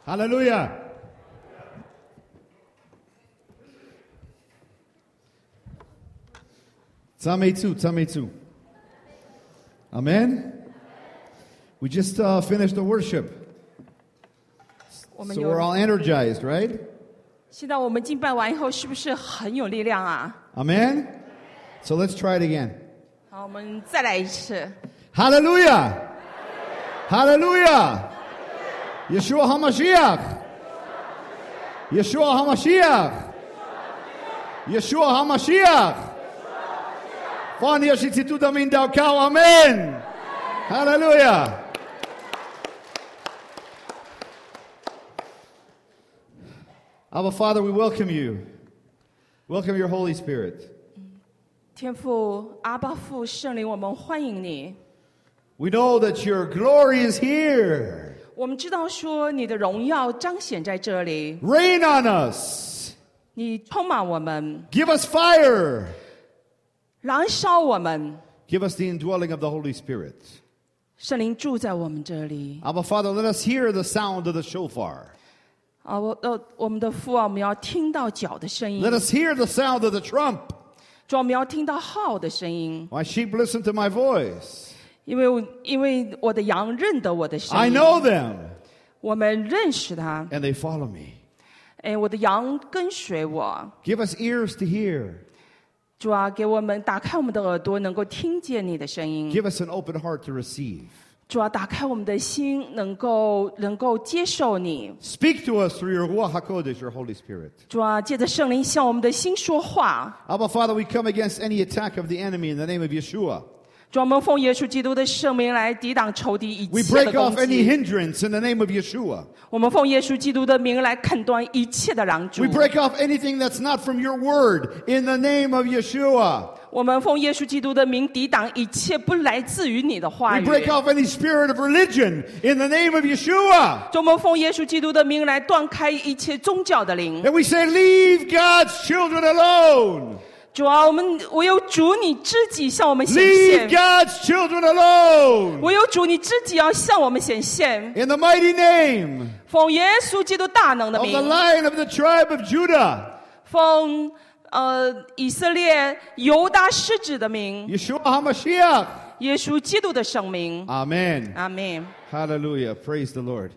Hallelujah. Tzameitzu. Amen. We just finished the worship. So we're all energized, right? 现在我们敬拜完以后，是不是很有力量啊？ Amen. So let's try it again. 好，我们再来一次。 Hallelujah. Hallelujah. Yeshua HaMashiach. Yeshua HaMashiach. Yeshua HaMashiach. Fani Yashititu Damin Daukau. Amen. Hallelujah. Abba Father, we welcome you. Welcome your Holy Spirit. 天父，阿爸父，圣灵，我们欢迎你。 We know that your glory is here. 我们知道说你的荣耀彰显在这里， Rain on us. 你充满我们， Give us fire. 燃烧我们， Give us the indwelling of the Holy Spirit. 圣灵住在我们这里。 Abba Father, let us hear the sound of the shofar. 我们的父啊，我们要听到脚的声音， Let us hear the sound of the trump. 主，我们要听到号的声音， My sheep listen to my voice. 因为我的羊认得我的声 I 音， know them, 我们认识他， and they follow me. 我的羊跟随我。 Give us ears to hear. 主啊，给我们打开我们的耳朵，能够听见你的声音。 Give us an open heart to receive. 主啊，打开我们的心，能够接受你。 Speak to us through your Ruach HaKodesh, your Holy Spirit. 主啊，借着圣灵向我们的心说话。 Abba Father, we come against any attack of the enemy in the name of Yeshua. 主啊，我们奉耶稣基督的圣名来抵挡仇敌一 We 切的 break 攻 off any 击。 hindrance in the name of Yeshua. 我们奉耶稣基督的名来砍断一切的拦阻 We。break off anything that's not from your word in the name of Yeshua. 我们奉耶稣基督的名抵挡一切不来自于你的话 We 语。 break off any spirit of religion in the name of Yeshua. 主，我们奉耶稣基督的名来断开一切宗教的灵。 And we say, leave God's children alone. 主啊，唯有主你知己向我们显 Leave 现， God's children alone. 唯有主你知己要向我们显现。 In the mighty name 奉耶稣基督大能的 of 名 the， Lion of the tribe of Judah, 奉以色列犹大狮子的名， Yeshua HaMashiach. 耶稣基督的圣名。 Amen. 阿门。 Hallelujah. Praise the Lord.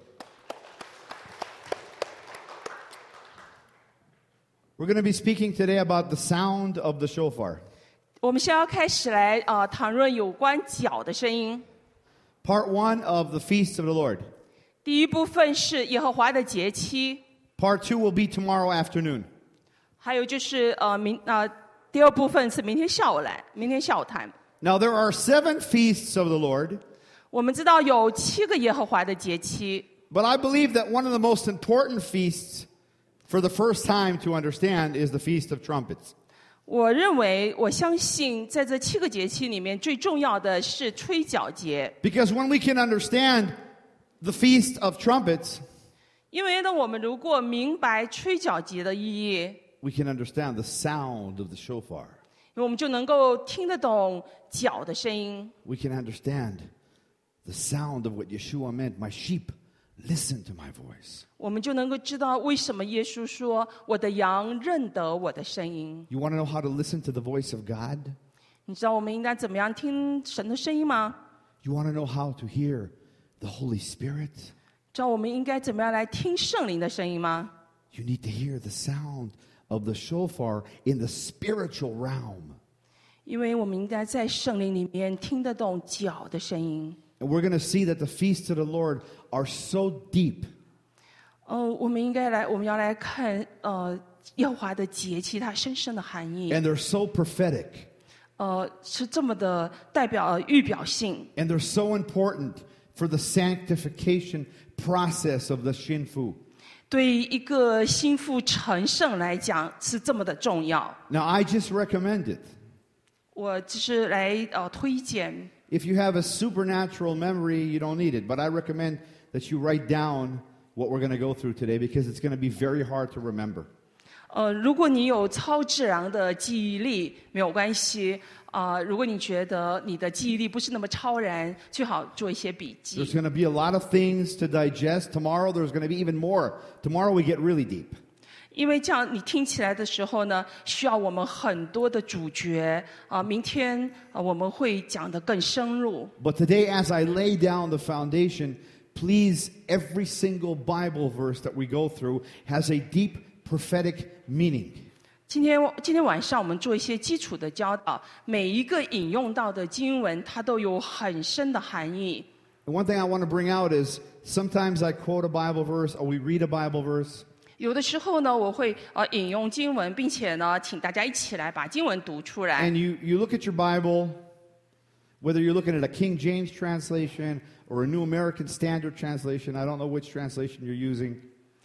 We're going to be speaking today about the sound of the shofar. 我们现在要开始来谈论有关脚的声音。 Part 1 of the Feast of the Lord. 第一部分是耶和华的节期， Part 2 will be tomorrow afternoon. 还有就是第二部分是明天下午谈。 Now there are 7 feasts of the Lord, 我们知道有7个耶和华的节期， but I believe that one of the most important feasts for the first time to understand is the Feast of Trumpets. 我相信在这7个节期里面，最重要的是吹角节。 Because when we can understand the Feast of Trumpets, 因为呢，我们如果明白吹角节的意义， we can understand the sound of the shofar. 我们就能够听得懂角的声音。 We can understand the sound of what Yeshua meant. My sheep, listen to my voice. 我们就能够知道为什么耶稣说：“我的羊认得我的声音。 You want to know how to listen to the voice of God? ” 你知道我们应该怎么样听神的声音吗？ You want to know how to hear the Holy Spirit? 知道我们应该怎么样来听圣灵的声音吗？ You need to hear the sound of the shofar in the spiritual realm. 因为我们应该在圣灵里面听得懂角的声音。 And we're going to see that the feasts of the Lord are so deep. 我们要来看耶和华的节期它深深的含义。 And they're so prophetic. 是这么的代表预表性， And they're so important for the sanctification process of the Shinfu. 对于一个心腹成圣来讲是这么的重要。 Now, I just recommend it. 我只是来推荐。 If you have a supernatural memory, you don't need it. But I recommend that you write down what we're going to go through today because it's going to be very hard to remember. 如果你有超自然的记忆力，没有关系。如果你觉得你的记忆力不是那么超然，最好做一些笔记。 There's going to be a lot of things to digest. Tomorrow there's going to be even more. Tomorrow we get really deep. 因为这样你听起来的时候呢，需要我们很多的主角明天我们会讲得更深入。 But today, as I lay down the foundation, please, every single Bible verse that we go through has a deep prophetic meaning. 今天晚上我们做一些基础的教导，每一个引用到的经文，它都有很深的含义。 And one thing I want to bring out is sometimes I quote a Bible verse or we read a Bible verse. 有的时候呢，我会引用经文，并且呢，请大家一起来把经文读出来。 And you look at your Bible, whether you're looking at a King James translation or a New American Standard translation, I don't know which translation you're using,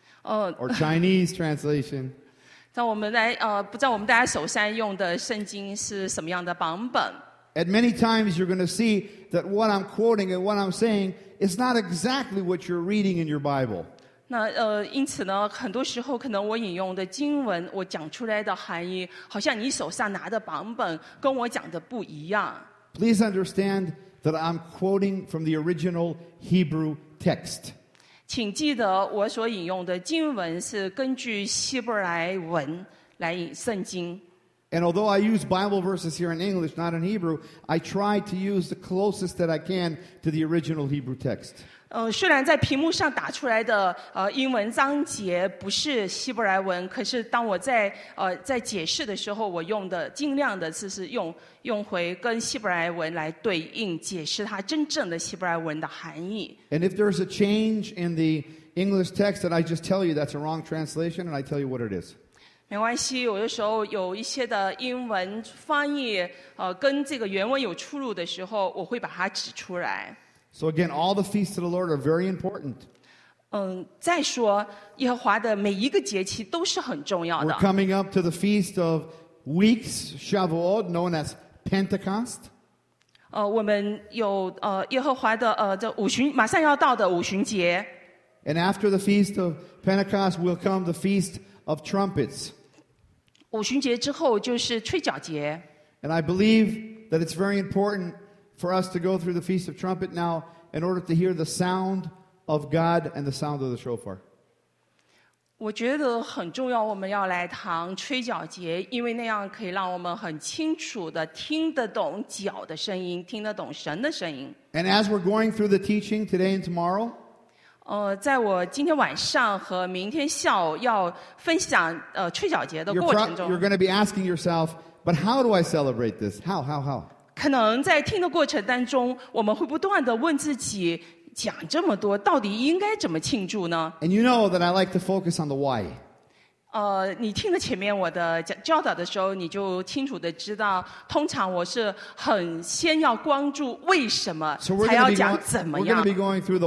or Chinese translation. 在我们不知道我们大家手上用的圣经是什么样的版本。 And many times you're going to see that what I'm quoting and what I'm saying is not exactly what you're reading in your Bible. 那因此呢，很多时候可能我引用的经文，我讲出来的含义，好像你手上拿的版本跟我讲的不一样。 Please understand that I'm quoting from the original Hebrew text. 请记得，我所引用的经文是根据希伯来文来引圣经。 And although I use Bible verses here in English, not in Hebrew, I try to use the closest that I can to the original Hebrew text. 虽然在屏幕上打出来的英文章节不是希伯来文，可是当我在解释的时候，我用的尽量的是用回跟希伯来文来对应，解释它真正的希伯来文的含义。 And if there's a change in the English text, then I just tell you that's a wrong translation, and I tell you what it is. 没关系，有的时候有一些的英文翻译跟这个原文有出入的时候，我会把它指出来。 So again, all the feasts of the Lord are very important. 再说耶和华的每一个节期都是很重要的。 We're coming up to the Feast of Weeks, Shavuot, known as Pentecost. 我们有耶和华的这五旬马上要到的五旬节。 And after the Feast of Pentecost will come the Feast of Trumpets. 五旬节之后就是吹角节。 And I believe that it's very important for us to go through the Feast of Trumpet now in order to hear the sound of God and the sound of the shofar. 我觉得很重要，我们要来谈吹角节，因为那样可以让我们很清楚的听得懂角的声音，听得懂神的声音。 And as we're going through the teaching today and tomorrow, 在我今天晚上和明天下午要分享吹角节的 you're 过程中 going to be asking yourself, but how do I celebrate this? How? 可能在听的过程当中，我们会不断的问自己，讲这么多，到底应该怎么庆祝呢？ And you know that I like to focus on the why. 你听了前面我的教导的时候，你就清楚的知道，通常我是很先要关注为什么， So we're 才要 going 讲怎么 to 样。 be going through the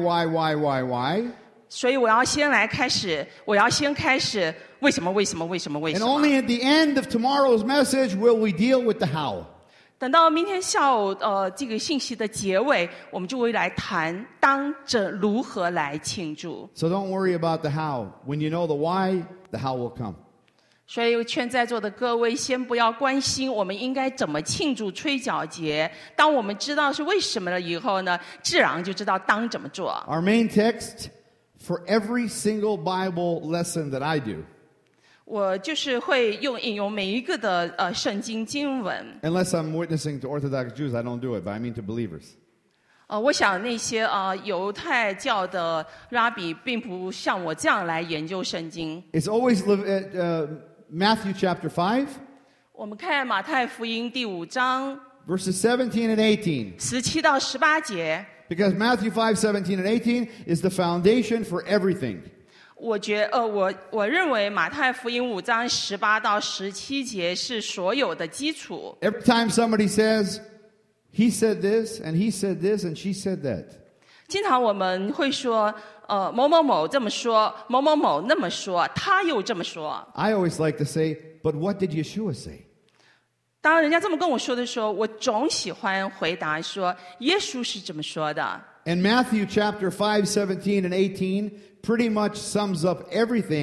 why. 所以我要先开始为什么？ And only at the end of tomorrow's message will we deal with the how. 等到明天下午这个信息的结尾，我们就会来谈当着如何来庆祝。 So don't worry about the how. When you know the why, the how will come. 所以劝在座的各位先不要关心我们应该怎么庆祝吹角节。当我们知道是为什么了以后呢，自然就知道当怎么做。 Our main text for every single Bible lesson that I do, 我就是会引用每一个的圣经经文。 unless I'm witnessing to Orthodox Jews, I don't do it, but I mean to believers. 我想那些犹太教的拉比并不像我这样来研究圣经。 It's always Matthew chapter 5, 我们看马太福音第5章 verses 17 and 18. 17到18节。 Because Matthew 5, 17 and 18 is the foundation for everything. 我认为马太福音5章18到17节是所有的基础。 Every time somebody says, he said this, and he said this, and she said that. 经常我们会说，某某某这么说，某某某那么说，他又这么说。 I always like to say, but what did Yeshua say? 当人家这么跟我说的时候，我总喜欢回答说，耶稣是这么说的。 And Matthew chapter 5, 17 and 18 pretty much sums up everything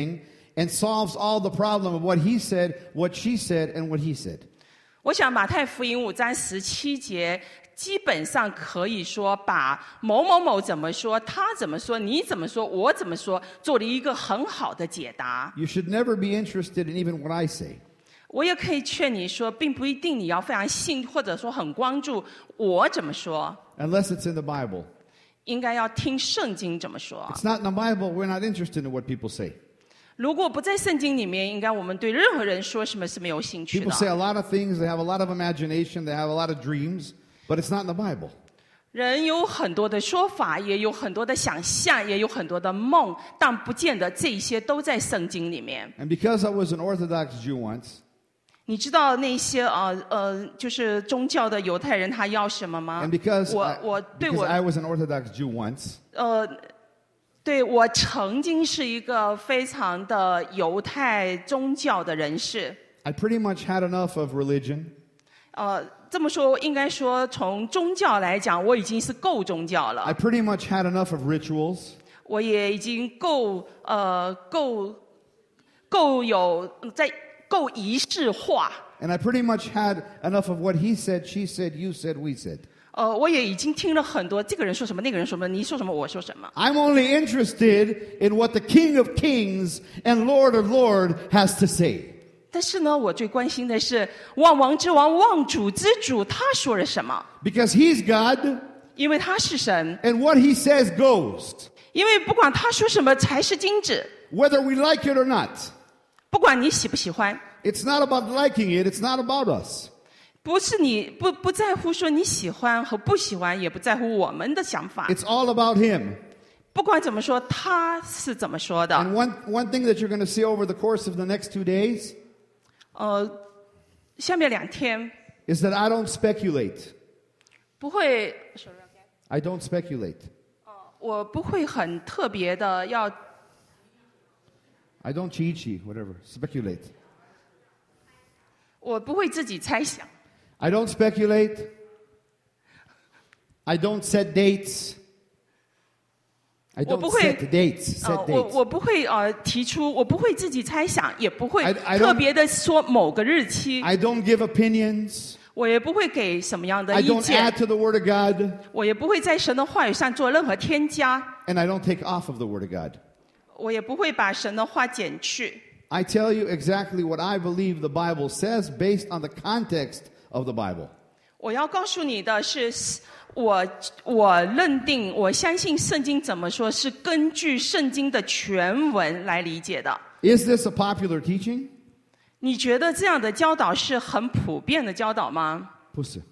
and solves all the problem of what he said, what she said, and what he said. 我想马太福音5章17节基本上可以说把某某某怎么说，他怎么说，你怎么说，我怎么说，做了一个很好的解答。 You should never be interested in even what I say. 我也可以劝你说，并不一定你要非常信，或者说很关注我怎么说。 Unless it's in the Bible. 应该要听圣经怎么说。 It's not in the Bible, we're not interested in what people say. 如果不在圣经里面，应该我们对任何人说什么是没有兴趣 People say 的。 a lot of things, they have a lot of imagination, they have a lot of dreams, but it's not in the Bible. 人有很多的说法，也有很多的想象，也有很多的梦，但不见得这些都在圣经里面。 And because I was an Orthodox Jew once, 你知道那些就是宗教的犹太人他要什么吗？ and because 我 I was an Orthodox Jew once, 对我曾经是一个非常的犹太宗教的人士。 I pretty much had enough of religion. 这么说应该说从宗教来讲，我已经是够宗教 I 了， pretty much had enough of rituals. 我也已经够仪式化。 And I pretty much had enough of what he said, she said, you said, we said. 我也已经听了很多，这个人说什么，那个人说什么，你说什么，我说什么。 I'm only interested in what the King of Kings and Lord of Lords has to say. 但是呢，我最关心的是万王之王、万主之主，他说了什么？ Because he's God, 因为他是神， and what he says goes. 因为不管他说什么才是金子， Whether we like it or not. 不管你喜不喜欢， It's not about liking it, it's not about us. 不是你不在乎说你喜欢和不喜欢，也不在乎我们的想法。 It's all about him. 不管怎么说，他是怎么说的。 And one thing that you're going to see over the course of the next 2 days 下面2天 is that I don't speculate. 不会， I don't speculate. 我不会很特别的要， I don't chi, whatever, speculate. 我不会自己猜想。 I don't speculate. I don't set dates. I don't set dates. Set dates. 我不会提出，我不会自己猜想，也不会 I don't- 特别的说某个日期， I don't give opinions. 我也不会给什么样的 I 意 don't 见 add，to the Word of God. 我也不会在神的话语上做任何添加， And I don't take off of the Word of God. 我也不会把神的话减去。 I tell you exactly what I believe the Bible says based on the context of the Bible. 我要告诉你的是，我认定，我相信圣经怎么说，是根据圣经的全文来理解的。 Is this a popular teaching? 你觉得这样的教导是很普遍的教导吗？ Pussy.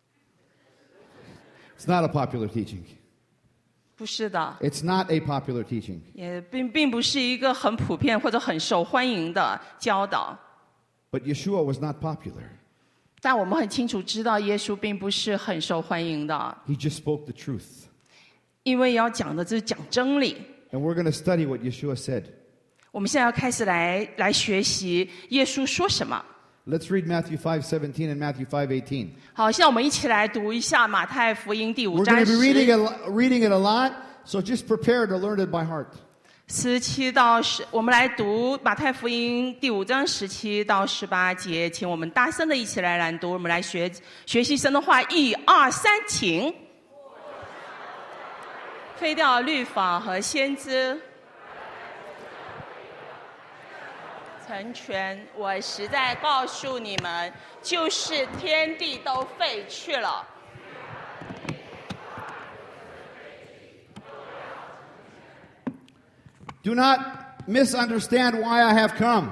It's not a popular teaching. 不是的， It's not a popular teaching. 也并不是一个很普遍或者很受欢迎的教导。 But Yeshua was not popular. 但我们很清楚知道，耶稣并不是很受欢迎的， He just spoke the truth. 因为要讲的就是讲真理。 And we're going to study what Yeshua said. 我们现在要开始来学习耶稣说什么。 Let's read Matthew 5:17 and Matthew 5:18. 好，现在我们一起来读一下马太福音第5 We're 章 going to be 10 reading it a lot, so just prepare to learn it by heart. 17到10，我们来读马太福音第5章17到18节，请我们大声的一起来朗读，我们来学习神的话。1、2、3，请。废掉律法和先知，成全。我实在告诉你们，就是天地都废去了。 Do not misunderstand why I have come.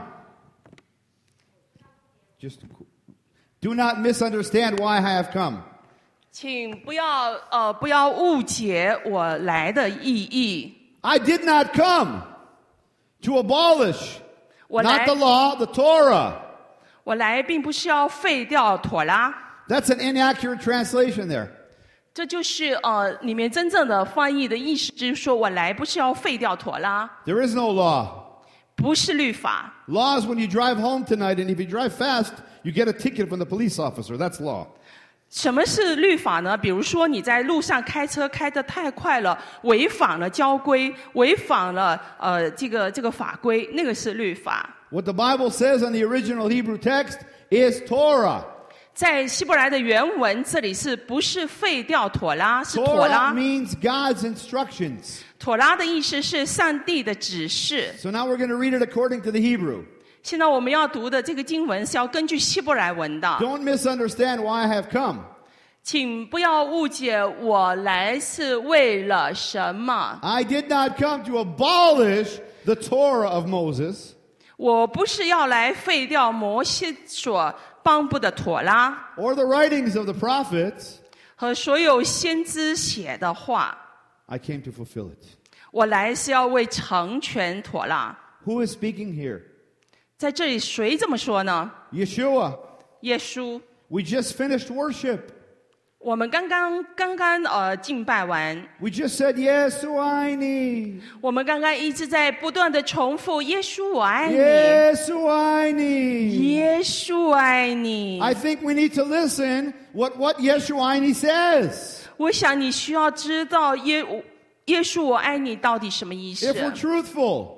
Do not misunderstand why I have come. 请不要误解我来的意义。 I did not come to abolish 我来 not the law, the Torah. 我来并不是要废掉妥拉， That's an inaccurate translation there. 这就是里面真正的翻译的意思，就是说我来不是要废掉妥拉， There is no law. 不是律法。 Law is when you drive home tonight, and if you drive fast, you get a ticket from the police officer. That's law. 什么是律法呢？比如说你在路上开车开得太快了，违反了交规，违反了这个法规，那个是律法。 What the Bible says in the original Hebrew text is Torah. 在希伯来的原文，这里是不是废掉妥拉？是妥拉。 Torah means God's instructions. 妥拉的意思是上帝的指示。 So now we're going to read it according to the Hebrew. 现在我们要读的这个经文是要根据希伯来文的。 Don't misunderstand why I have come. 请不要误解我来是为了什么。 I did not come to abolish the Torah of Moses. 我不是要来废掉摩西所颁布的妥拉 or the writings of the prophets. 和所有先知写的话。 I came to fulfill it. 我来是要为成全妥拉。 Who is speaking here? 在这里谁这么说呢？ Yeshua. 耶稣。 We just finished worship. 我们刚刚敬拜完。 We just said, Yesu爱你。 我们刚刚一直在不断的重复耶稣我爱你。 Yesu爱你。 耶稣爱你。 I think we need to listen what Yesu爱你 says. 我想你需要知道耶稣我爱你到底什么意思。 If we're truthful.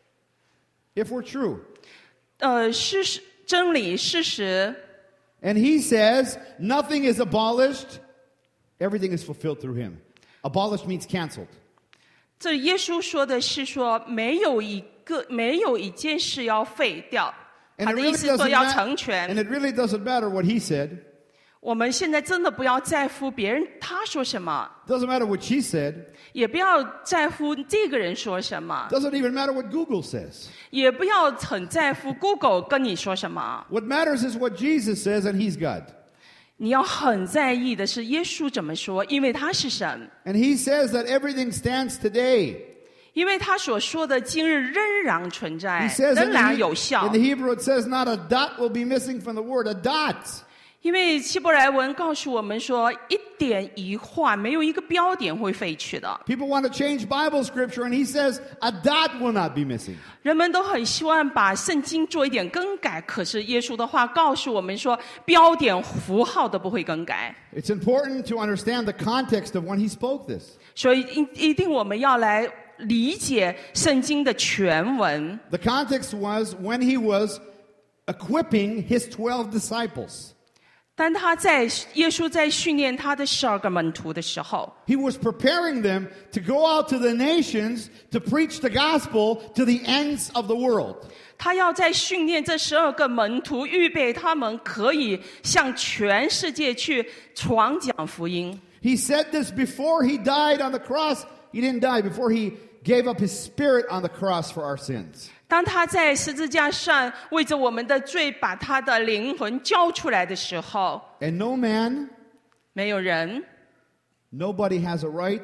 If we're true. 事实真理事实。 And he says, nothing is abolished, everything is fulfilled through him. Abolished means canceled. 这耶稣说的是说没有一件事要废掉，他的意思说要成全。 And it really doesn't matter what he said. 我们现在真的不要在乎别人他说什么。 Doesn't matter what she said. 也不要在乎这个人说什么。 Doesn't even matter what Google says. 也不要很在乎 Google 跟你说什么。 What matters is what Jesus says, and he's God. 你要很在意的是耶稣怎么说，因为他是神。 And he says that everything stands today. 因为他所说的今日仍然存在， He says 仍然有效。 in the Hebrew it says not a dot will be missing from the word, a dot. 因为希伯来文告诉我们说，一点一画没有一个标点会废去的。 People want to change Bible scripture, and he says a dot will not be missing. 人们都很希望把圣经做一点更改，可是耶稣的话告诉我们说，标点符号都不会更改。 It's important to understand the context of when he spoke this. 所以一定我们要来理解圣经的全文。 The context was when he was equipping his 12 disciples. 当耶稣在训练他的12个门徒的时候， He was preparing them to go out to the nations to preach the gospel to the ends of the world. 他要在训练这12个门徒，预备他们可以向全世界去传讲福音。 He said this before he died on the cross. He didn't die before he gave up his spirit on the cross for our sins. 当他在十字架上为着我们的罪把他的灵魂交出来的时候， And no man, 没有人， nobody has a right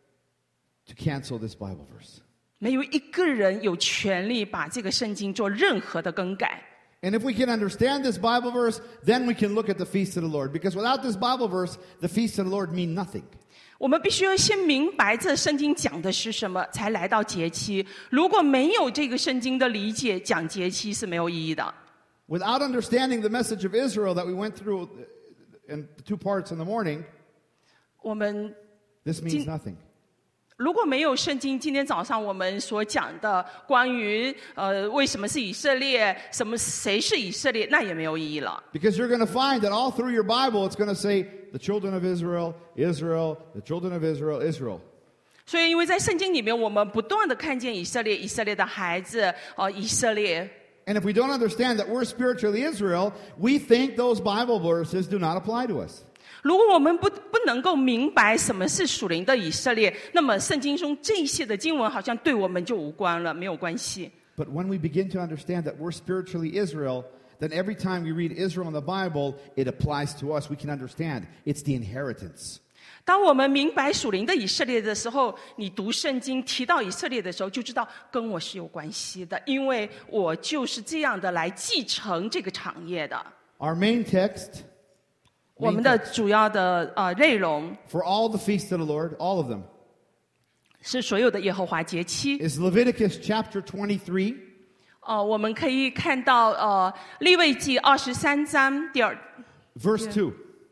to cancel this Bible verse. 没有一个人有权利把这个圣经做任何的更改。 And if we can understand this Bible verse, then we can look at the feast of the Lord. Because without this Bible verse, the feast of the Lord mean nothing. 我们必须要先明白这圣经讲的是什么，才来到节期。如果没有这个圣经的理解，讲节期是没有意义的。 Without understanding the message of Israel that we went through in the 2 parts in the morning, 我们 this means nothing. 如果没有圣经，今天早上我们所讲的关于为什么是以色列，谁是以色列，那也没有意义了。 Because you're going to find that all through your Bible, it's going to say the children of Israel, Israel, the children of Israel, Israel. 所以，因为在圣经里面，我们不断的看见以色列，以色列的孩子，以色列。 And if we don't understand that we're spiritually Israel, we think those Bible verses do not apply to us. 如果我们不能够明白什么是属灵的以色列，那么圣经中这些的经文好像对我们就无关了，没有关系。 But when we begin to understand that we're spiritually Israel, then every time we read Israel in the Bible, it applies to us. We can understand it's the inheritance. 当我们明白属灵的以色列的时候，你读圣经提到以色列的时候，就知道跟我是有关系的，因为我就是这样的来继承这个产业的。 Our main text 我们的主要的内容 for all the feasts of the Lord, all of them, 是所有的耶和华节期。 is Leviticus chapter 23. 我们可以看到利未记23章 Verse 2.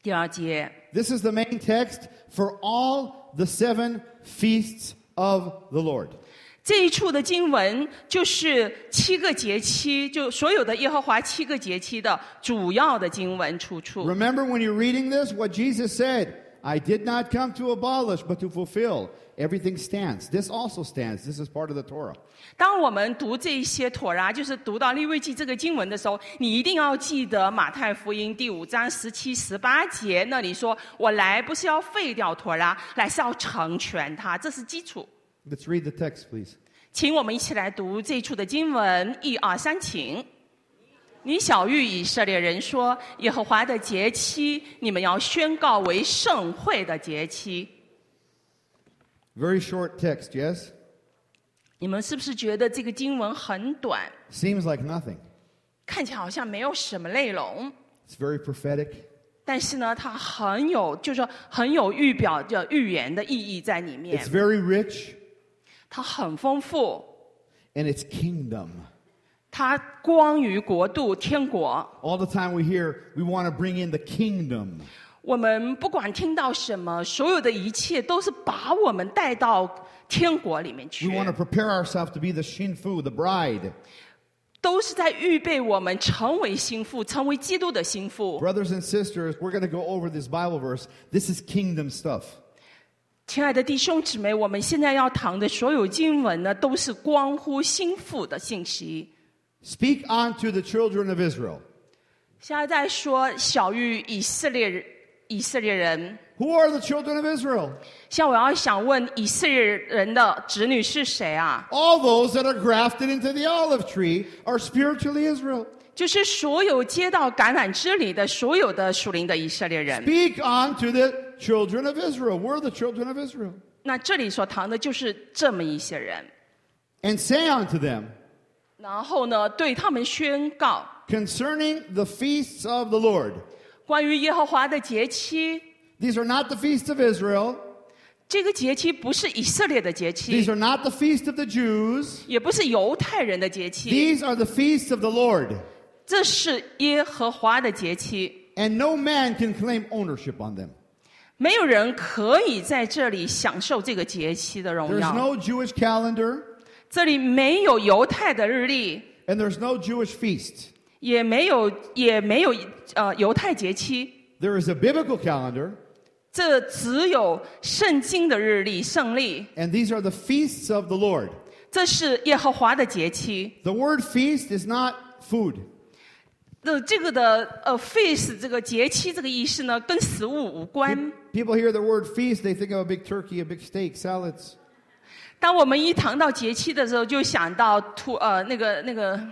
第2节。 This is the main text for all the 7 feasts of the Lord. 这一处的经文就是7个节期，就所有的耶和华7个节期的主要的经文出处。 Remember when you're reading this, what Jesus said, I did not come to abolish, but to fulfill. Everything stands. This also stands. This is part of the Torah. 当我们读这一些妥拉，就是读到利未记这个经文的时候，你一定要记得马太福音第5章17、18节那里说，我来不是要废掉妥拉，来是要成全它，这是基础。 Let's read the text, please. 请我们一起来读这一处的经文，1、2、3，请。你晓谕以色列人说，耶和华的节期，你们要宣告为盛会的节期。 Very short text, yes? 你们是不是觉得这个经文很短？ Seems like nothing. 看起来好像没有什么内容。 It's very prophetic. 但是呢，它很有，就是说很有预表的预言的意义在里面。 It's very rich. 它很丰富。 And it's kingdom. 它光于国度天国。 All the time we hear, we want to bring in the kingdom. 我们不管听到什么，所有的一切都是把我们带到天国里面去。 We want to prepare ourselves to be the shinfu, the bride. 都是在预备我们成为心腹，成为基督的心腹。 Brothers and sisters, we're going to go over this Bible verse. This is kingdom stuff. 亲爱的弟兄姊妹，我们现在要谈的所有经文呢，都是关乎心腹的信息。 Speak unto the children of Israel. 现在在说晓谕以色列人。 Who are the children of Israel? 像我要想问以色列人的子女是谁啊？ All those that are grafted into the olive tree are spiritually Israel. 就是所有接到橄榄枝里的所有的属灵的以色列人。 Speak unto the children of Israel. We're the children of Israel. 那这里所谈的就是这么一些人。 And say unto them, 然后呢，对他们宣告 concerning the feasts of the Lord. 关于耶和华的节期。 These are not the feasts of Israel. 这个节期不是以色列的节 These 期， are not the feast of the Jews. 也不是犹太人的节期， These are the feasts of the Lord. 这是耶和华的节期。 And no man can claim ownership on them. 没有人可以在这里享受这个节期的荣 There's 耀。 no Jewish calendar, 这里没有犹太的日历， and there's no Jewish feast. 也没有犹太节期， There is a biblical calendar, 这只有圣经的日历圣历。 and these are the feasts of the Lord. 这是耶和华的节期。 The word feast is not food. 这个的feast 这个节期这个意思呢，跟食物无关。 People hear the word feast, they think of a big turkey, a big steak, salads. 当我们一谈到节期的时候，就想到那个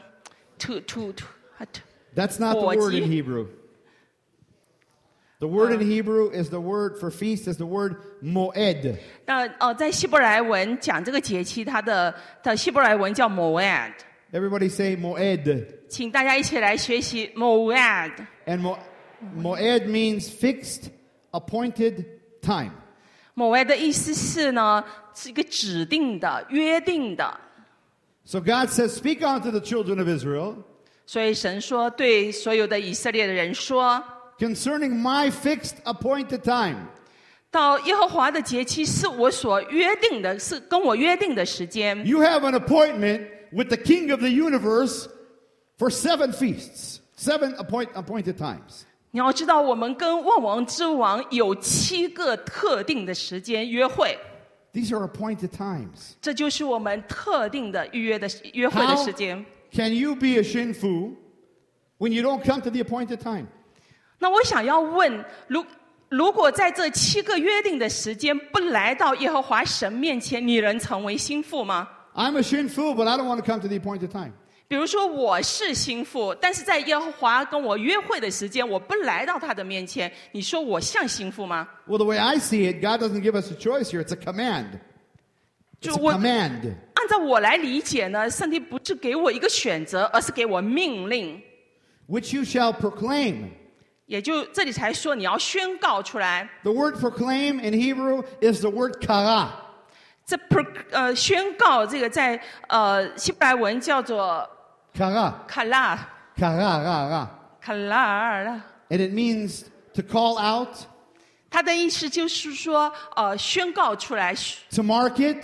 That's not the word in Hebrew. The word in Hebrew is the word for feast is the word moed. 那在希伯来文讲这个节期，它的希伯来文叫 moed。 Everybody say moed. 请大家一起来学习 moed。 And moed means fixed, appointed time. moed 的意思是呢，是一个指定的、约定的。 So God says, speak unto the children of Israel 所以神说，对所有的以色列的人说， concerning my fixed, appointed time. 到耶和华的节期是我所约定的，是跟我约定的时间。 You have an appointment with the King of the universe for 7 feasts, 7 appointed times. 你要知道，我们跟万王之王有7个特定的时间约会， These are appointed times. 这就是我们特定的约会的时间。 Can you be a shinfu when you don't come to the appointed time? 那我想要问，如果在这7个约定的时间不来到耶和华神面前，你能成为心腹吗？ I'm a shinfu, but I don't want to come to the appointed time. 比如说我是心腹，但是在耶和华跟我约会的时间，我不来到他的面前，你说我像心腹吗？ Well, the way I see it, God doesn't give us a choice here. It's a command. It's a command. 按照我来理解呢，上帝不是给我一个选择，而是给我命令， Which you shall proclaim. 也就这里才说你要宣告出来。 The word proclaim in Hebrew is the word kara. 这宣告这个在希伯来文叫做 Kara. 卡拉 Kara. 卡拉尔， And it means to call out, 它的意思就是说，宣告出来， to market,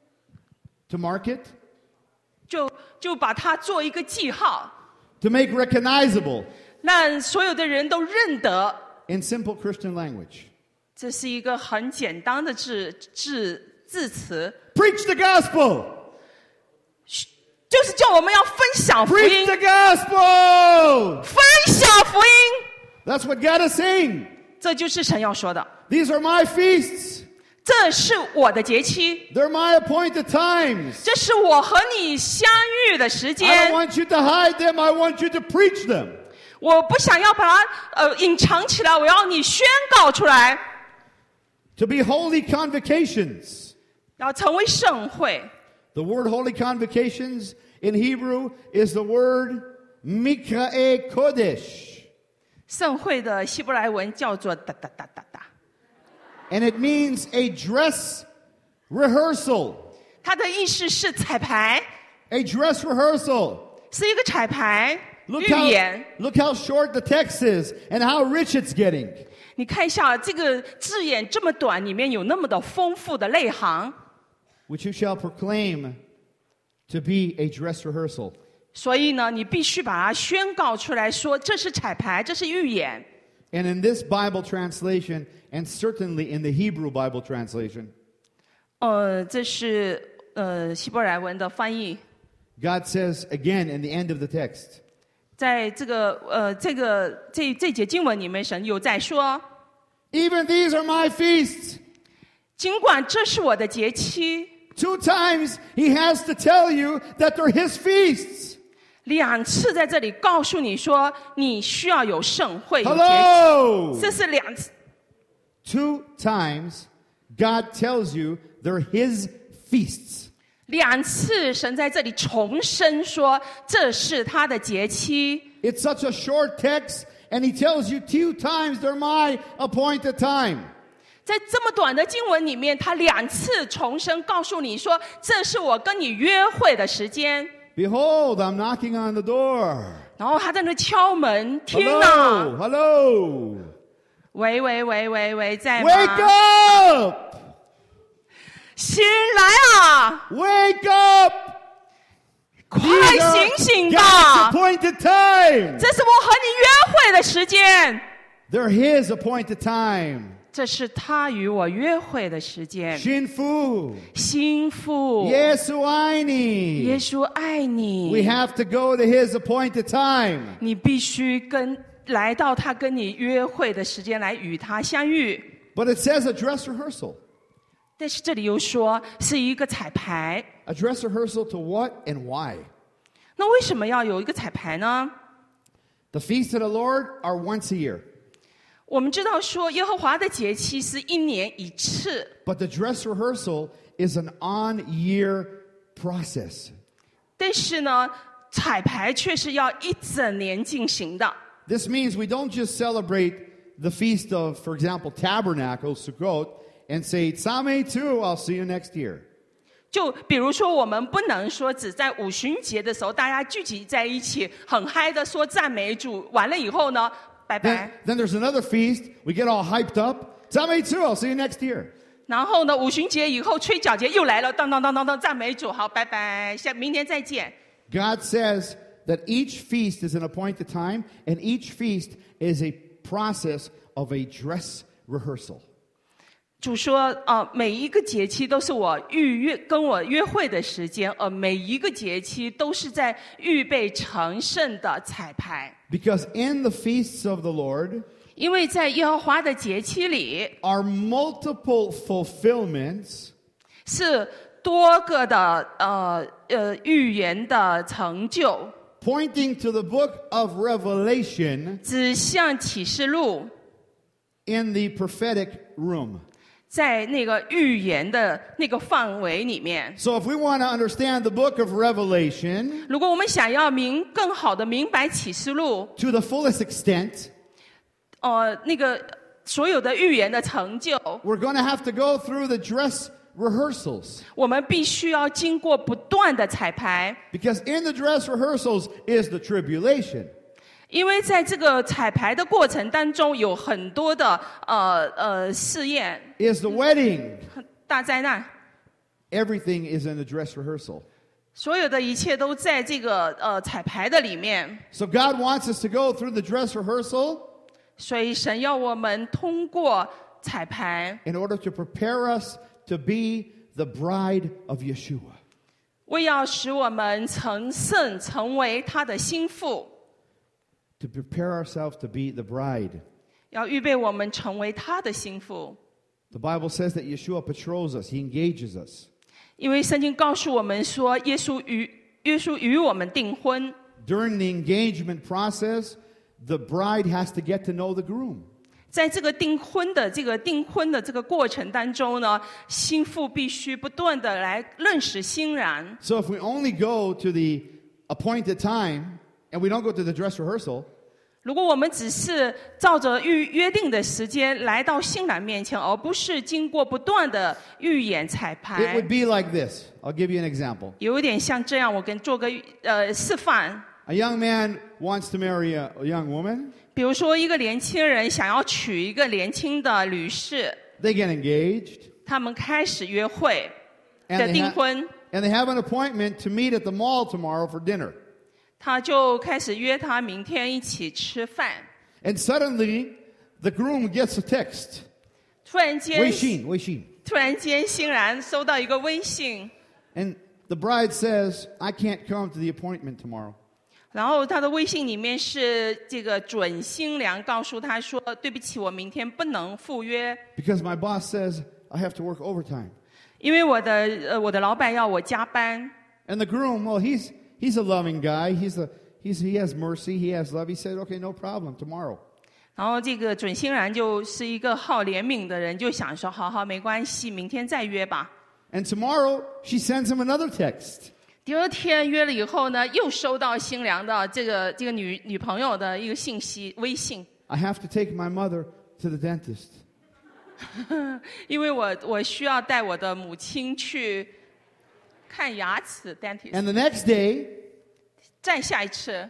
就把它做一个记号， to make recognizable 让所有的人都认得。 in simple Christian language. 这是一个很简单的字词， Preach the gospel! 就是叫我们要分享福 Preach 音， the gospel! 分享福音。 That's what God is saying. 这就是神要说的。 These are my feasts. 这是我的节期， They're my appointed times. 这是我和你相遇的时 I don't 间。 want you to hide them. I want you to preach them. 我不想要把它隐藏起来，我要你宣告出来， To be holy convocations. 要成为盛会。 The word holy convocations in Hebrew is the word Mikra Kodesh. 盛会的希伯来文叫做哒哒哒哒哒， And it means a dress rehearsal. 它的意思是彩排， A dress rehearsal. 是一个彩排 Look 预演。 look how short the text is and how rich it's getting. 你看一下这个字眼这么短，里面有那么的丰富的内涵， Which you shall proclaim to be a dress rehearsal. 所以呢，你必须把它宣告出来说，这是彩排，这是预演。 And in this Bible translation, and certainly in the Hebrew Bible translation, 这是希伯来文的翻译， God says again in the end of the text, 在这节经文里面，神有在说， even these are my feasts. 尽管这是我的节期， 2 times he has to tell you that they're his feasts. 2次在这里告诉你说，你需要有盛会，有节期， Hello! 这是2次。 2 times God tells you they're his feasts. 2次神在这里重申说，这是他的节期。 It's such a short text, and he tells you 2 times they're my appointed time. 在这么短的经文里面，他2次重申告诉你说，这是我跟你约会的时间。 Behold, I'm knocking on the door. 然后他在那敲门，听啊， Hello! 喂，在吗？ Wake up! 醒来啊， Wake up! 快 These 醒 are 醒 God's 吧！ appointed time. 这是我和你约会的时间， They're his appointed time. 这是他与我约会的时间。 Shinfu. 心腹， Yesu 耶 aini. 稣爱你。 We have to go to his appointed time. 你必须来到他跟你约会的时间来与他相遇。 But it says a dress rehearsal. 但是这里又说是一个彩排， A dress rehearsal to what and why? 那为什么要有一个彩排呢？ The feasts of the Lord are once a year. 我们知道说耶和华的节期是1年1次， But the dress rehearsal is an on-year process. 但是呢，彩排却是要1整年进行的。 This means we don't just celebrate the feast of, for example, Tabernacle, Sukkot, and say, Tsame tu, I'll see you next year. 就比如说，我们不能说只在五旬节的时候大家聚集在一起，很嗨的说赞美主，完了以后呢，拜拜。 Then there's another feast, we get all hyped up. Tsame tu, I'll see you next year. 然后呢，五旬节以后吹角节又来了，当当当当当，赞美主，好，拜拜，明天再见。 God says that each feast is an appointed time, and each feast is a process of a dress rehearsal. 主说，每一个节期都是我跟我约会的时间，每一个节期都是在预备成圣的彩排。 Because in the feasts of the Lord 因为在耶和华的节期里 are multiple fulfillments 是多个的预言的成就， pointing to the book of Revelation 指向启示录， in the prophetic room. 在那个预言的那个范围里面。 So if we want to understand the book of Revelation 如果我们想要更好的明白启示录， to the fullest extent, 那个所有的预言的成就， we're going to have to go through the dress rehearsals. 我们必须要经过不断的彩排， Because in the dress rehearsals is the tribulation. 因为在这个彩排的过程当中，有很多的试验。 Is the wedding? 大灾难。 Everything is in the dress rehearsal. 所有的一切都在这个彩排的里面。 So God wants us to go through the dress rehearsal. 所以神要我们通过彩排 in order to prepare us to be the bride of Yeshua. 为要使我们成圣，成为他的心腹。 To prepare ourselves to be the bride. 要预备我们成为他的心腹。 The Bible says that Yeshua patrols us, he engages us. 因为圣经告诉我们说，耶稣与我们订婚。 During the engagement process, the bride has to get to know the groom. 在这个订婚的这个过程当中呢，新妇必须不断的来认识新郎。 So if we only go to the appointed time and we don't go to the dress rehearsal, 如果我们只是照着约定的时间来到新郎面前，而不是经过不断的预演彩 it 排， would be like this. I'll give you an example. 有一点像这样。我做个示范。 A young man wants to marry a young woman. 比如说，一个年轻人想要娶一个年轻的女士， They get engaged. 他们开始约会 And 的 they 订婚， and they have an appointment to meet at the mall tomorrow for dinner. 他就开始约他明天一起吃饭。 And suddenly, the groom gets a text. 突然间， 微信. 突然间，新郎收到一个微信， And the bride says, I can't come to the appointment tomorrow. 然后他的微信里面是这个准新娘告诉他说：“对不起，我明天不能赴约， Because my boss says I have to work overtime. 因为我的老板要我加班。” And the groom, well, he's a loving guy. He has mercy. He has love. He said, okay, no problem, tomorrow. 然后这个准新郎就是一个好怜悯的人，就想说：“好好，没关系，明天再约吧。” And tomorrow, she sends him another text. 第二天约了以后呢，又收到新娘的这个女朋友的一个信息微信。 I have to take my mother to the dentist. 因为我需要带我的母亲去看牙齿 dentist。 And the next day, 再下一次，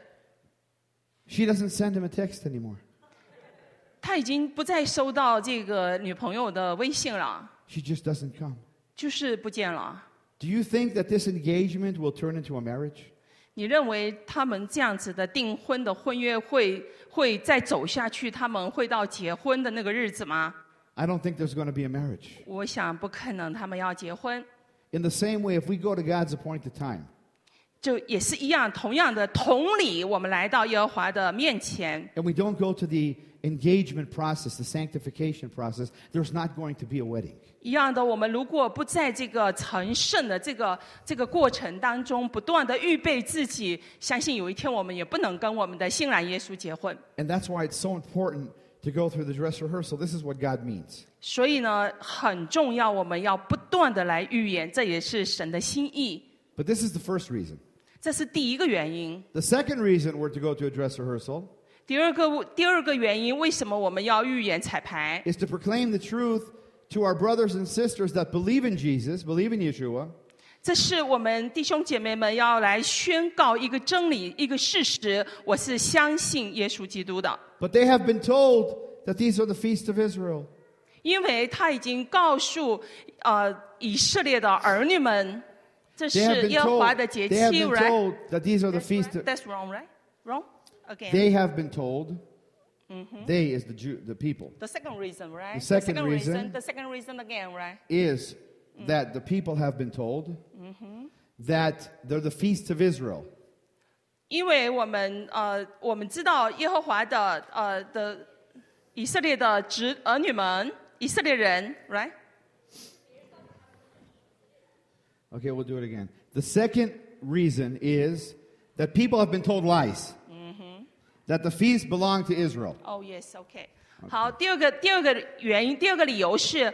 she doesn't send him a text anymore. 他已经不再收到这个女朋友的微信了， She just doesn't come. 就是不见了。 Do you think that this engagement will turn into a marriage? 你认为他们这样子的订婚的婚约会再走下去，他们会到结婚的那个日子吗？ I don't think there's going to be a marriage. 我想不可能，他们要结婚。 In the same way, if we go to God's appointed time, 就也是一样，同样的同理，我们来到耶和华的面前， and we don't go to the engagement process, the sanctification process, there's not going to be a wedding. 一样的，我们如果不在这个成圣的这个过程当中不断的预备自己，相信有一天我们也不能跟我们的新郎耶稣结婚。 And that's why it's so important to go through the dress rehearsal. This is what God means. 所以呢，很重要，我们要不断的来预言，这也是神的心意。 But this is the first reason. 这是第一个原因。 The second reason we're to go to a dress rehearsal 第二个原因，为什么我们要预言彩排？ is to proclaim the truth to our brothers and sisters that believe in Jesus, believe in Yeshua, 这是我们弟兄姐妹们要来宣告一个真理，一个事实。我是相信耶稣基督的， but they have been told that these are the feasts of Israel. 因为他已经告诉以色列的儿女们，这 They have 是 been 耶和华的节期 they have been ，right？ told that these are the feasts. That's wrong, right? Wrong again. They have been told. They is the people. The second reason, right? The second reason- The second reason again, right? Is that the people have been told that they're the feasts of Israel. 因为我们知道耶和华的以色列的儿女们，以色列人 ，right？ Okay, we'll do it again. The second reason is that people have been told lies. That the feast belong to Israel. Oh yes, okay. 好，第二个原因，第二个理由是，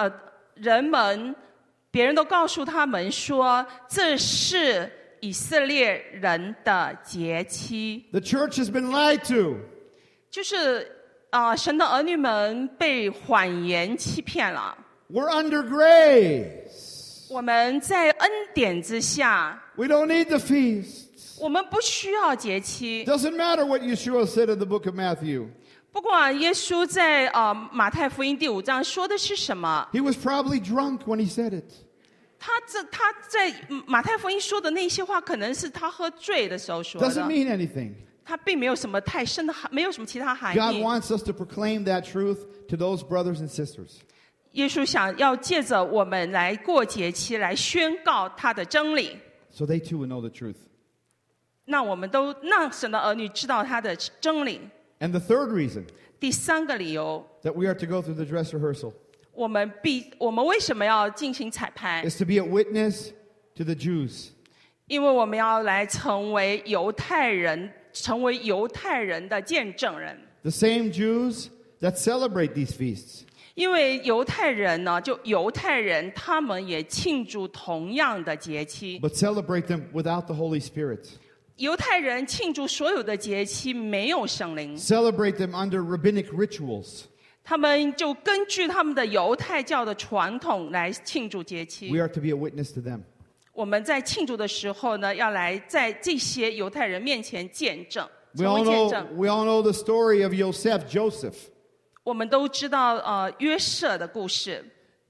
别人都告诉他们说，这是以色列人的节期， The church has been lied to. 就是神的儿女们被谎言欺骗了。 We're under grace. 我们在恩典之下， We don't need the feasts. 我们不需要节期。 Doesn't matter what Yeshua said in the book of Matthew. 不管耶稣在马太福音第5章说的是什么， He was probably drunk when he said it. 他在马太福音说的那些话，可能是他喝醉的时候说的。 Doesn't mean anything. 他并没有什么太深的，没有什么其他含 God 义。 wants us to proclaim that truth to those brothers and sisters. 耶稣想要借着我们来过节期，来宣告他的真理， So they too will know the truth. 让我们都让神的儿女知道他的真理。 And the third reason 第3个理由， that we are to go through the dress rehearsal 我们为什么要进行彩排？ is to be a witness to the Jews. 因为我们要来成为犹太人的见证人。 The same Jews that celebrate these feasts. 因为犹太人呢，他们也庆祝同样的节期。 But celebrate them without the Holy Spirit. 犹太人庆祝所有的节期没有圣灵， Celebrate them under rabbinic rituals. 他们就根据他们的犹太教的传统来庆祝节期。 We are to be a witness to them. 我们在庆祝的时候呢，要来在这些犹太人面前见证， We 成为 all 见 know, 证。 we all know the story of Joseph. 我们都知道约瑟的故事。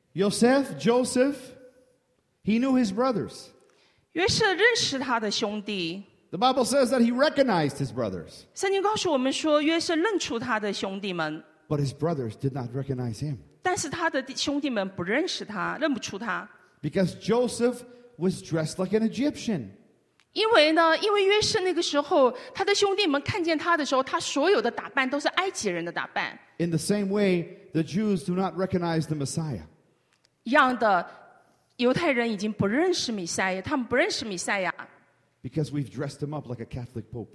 Joseph, he knew his brothers. 约瑟认识他的兄弟。 The Bible says that he recognized his brothers, 圣经告诉我们说，约瑟认出他的兄弟们， but his brothers did not recognize him 但是他的兄弟们不认识他，认不出他。 because Joseph was dressed like an Egyptian. 因为约瑟那个时候，他的兄弟们看见他的时候，他所有的打扮都是埃及人的打扮。 In the same way, the Jews do not recognize the Messiah 一样的，犹太人已经不认识弥赛亚，他们不认识弥赛亚， because we've dressed him up like a Catholic Pope.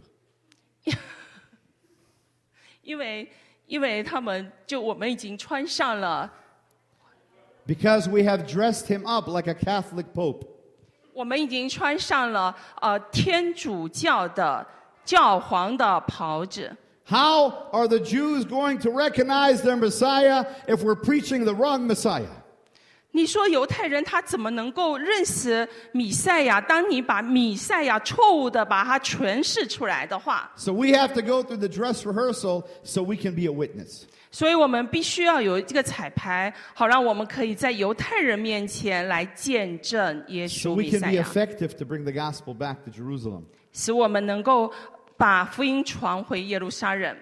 因为我们已经穿上了， Because we have dressed him up like a Catholic Pope. 我们已经穿上了天主教的教皇的袍子。 How are the Jews going to recognize their Messiah if we're preaching the wrong Messiah? 你说犹太人他怎么能够认识弥赛亚？当你把弥赛亚错误的把它诠释出来的话， So we have to go through the dress rehearsal so we can be a witness. 所以我们必须要有这个彩排，好让我们可以在犹太人面前来见证耶 So 稣 we 弥 can 赛 be 亚， effective to bring the gospel back to Jerusalem. 使我们能够把福音传回耶路撒冷。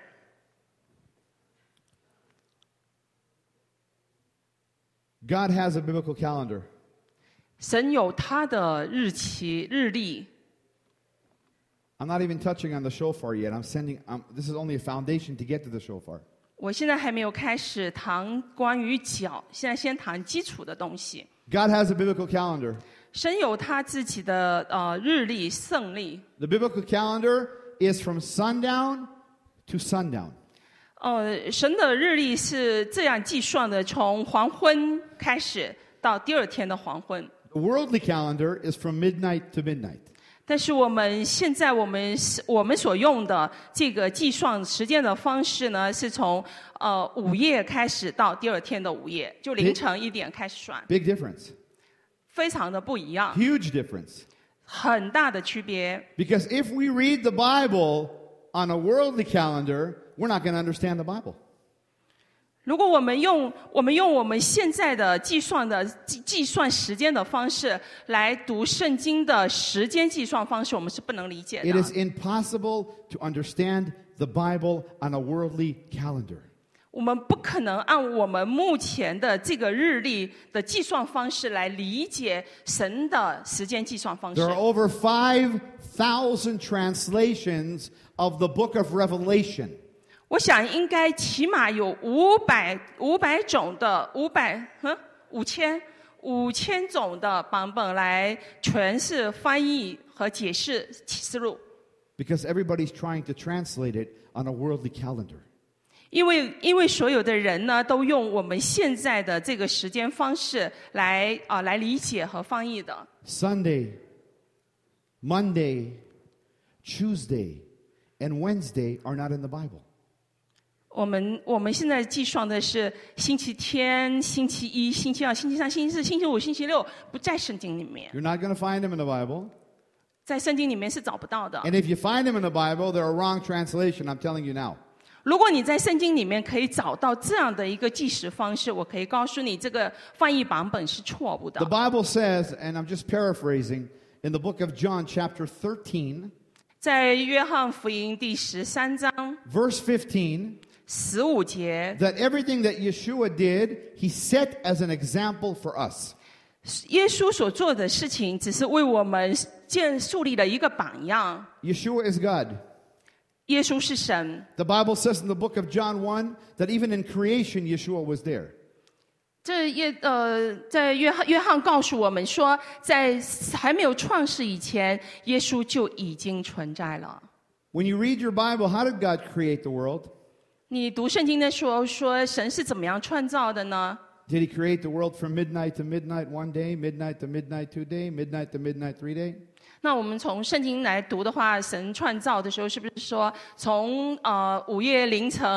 God has a biblical calendar. 神有他的日历。 I'm not even touching on the shofar yet. This is only a foundation to get to the shofar. 我现在还没有开始谈关于脚，现在先谈基础的东西。 God has a biblical calendar. 神有他自己的日历、圣历。 The biblical calendar is from sundown to sundown. 神的日历是这样计算的，从黄昏开始到第二天的黄昏。 The worldly calendar is from midnight to midnight. 但是现在我们所用的这个计算时间的方式呢，是从午夜开始到第二天的午夜，就凌晨1点开始算， Big difference. 非常的不一样， Huge difference. 很大的区别。 Because if we read the Bible on a worldly calendar, we're not going to understand the Bible. 如果我们用我们现在的计算时间的方式来读圣经的时间计算方式，我们是不能理解 It 的。 is impossible to understand the Bible on a worldly calendar. 我们不可能按我们目前的这个日历的计算方式来理解神的时间计算方式 There。are over 5,000 translations of the book of Revelation. 我想应该起码有500种的5000种的版本来诠释、翻译和解释启示录。 Because everybody's trying to translate it on a worldly calendar. 因为所有的人呢，都用我们现在的这个时间方式来理解和翻译的。 Sunday, Monday, Tuesday, and Wednesday are not in the Bible. 我们现在计算的是星期天、星期一、星期二、星期三、星期四、星期五、星期六不在圣经里面。 You're not going to find them in the Bible. 在圣经里面是找不到的。 And if you find them in the Bible, they're a wrong translation, I'm telling you now. 如果你在圣经里面可以找到这样的一个计时方式，我可以告诉你，这个翻译版本是错误的。 The Bible says, and I'm just paraphrasing, in the book of John, chapter 13, 在约翰福音第13章 verse 15, 15节， that everything that Yeshua did, he set as an example for us. 耶稣所做的事情只是为我们树立了一个榜样。 Yeshua is God. 耶稣是神。 The Bible says in the book of John 1 that even in creation, Yeshua was there. 在约翰告诉我们说，在还没有创世以前，耶稣就已经存在了。 When you read your Bible, how did God create the world? 你读圣经的时候说，神是怎么样创造的呢？ Did he create the world from midnight to midnight one day, midnight to midnight 2 day, midnight to midnight 3 day? 那我们从圣经来读的话，神创造的时候是不是说从午夜凌晨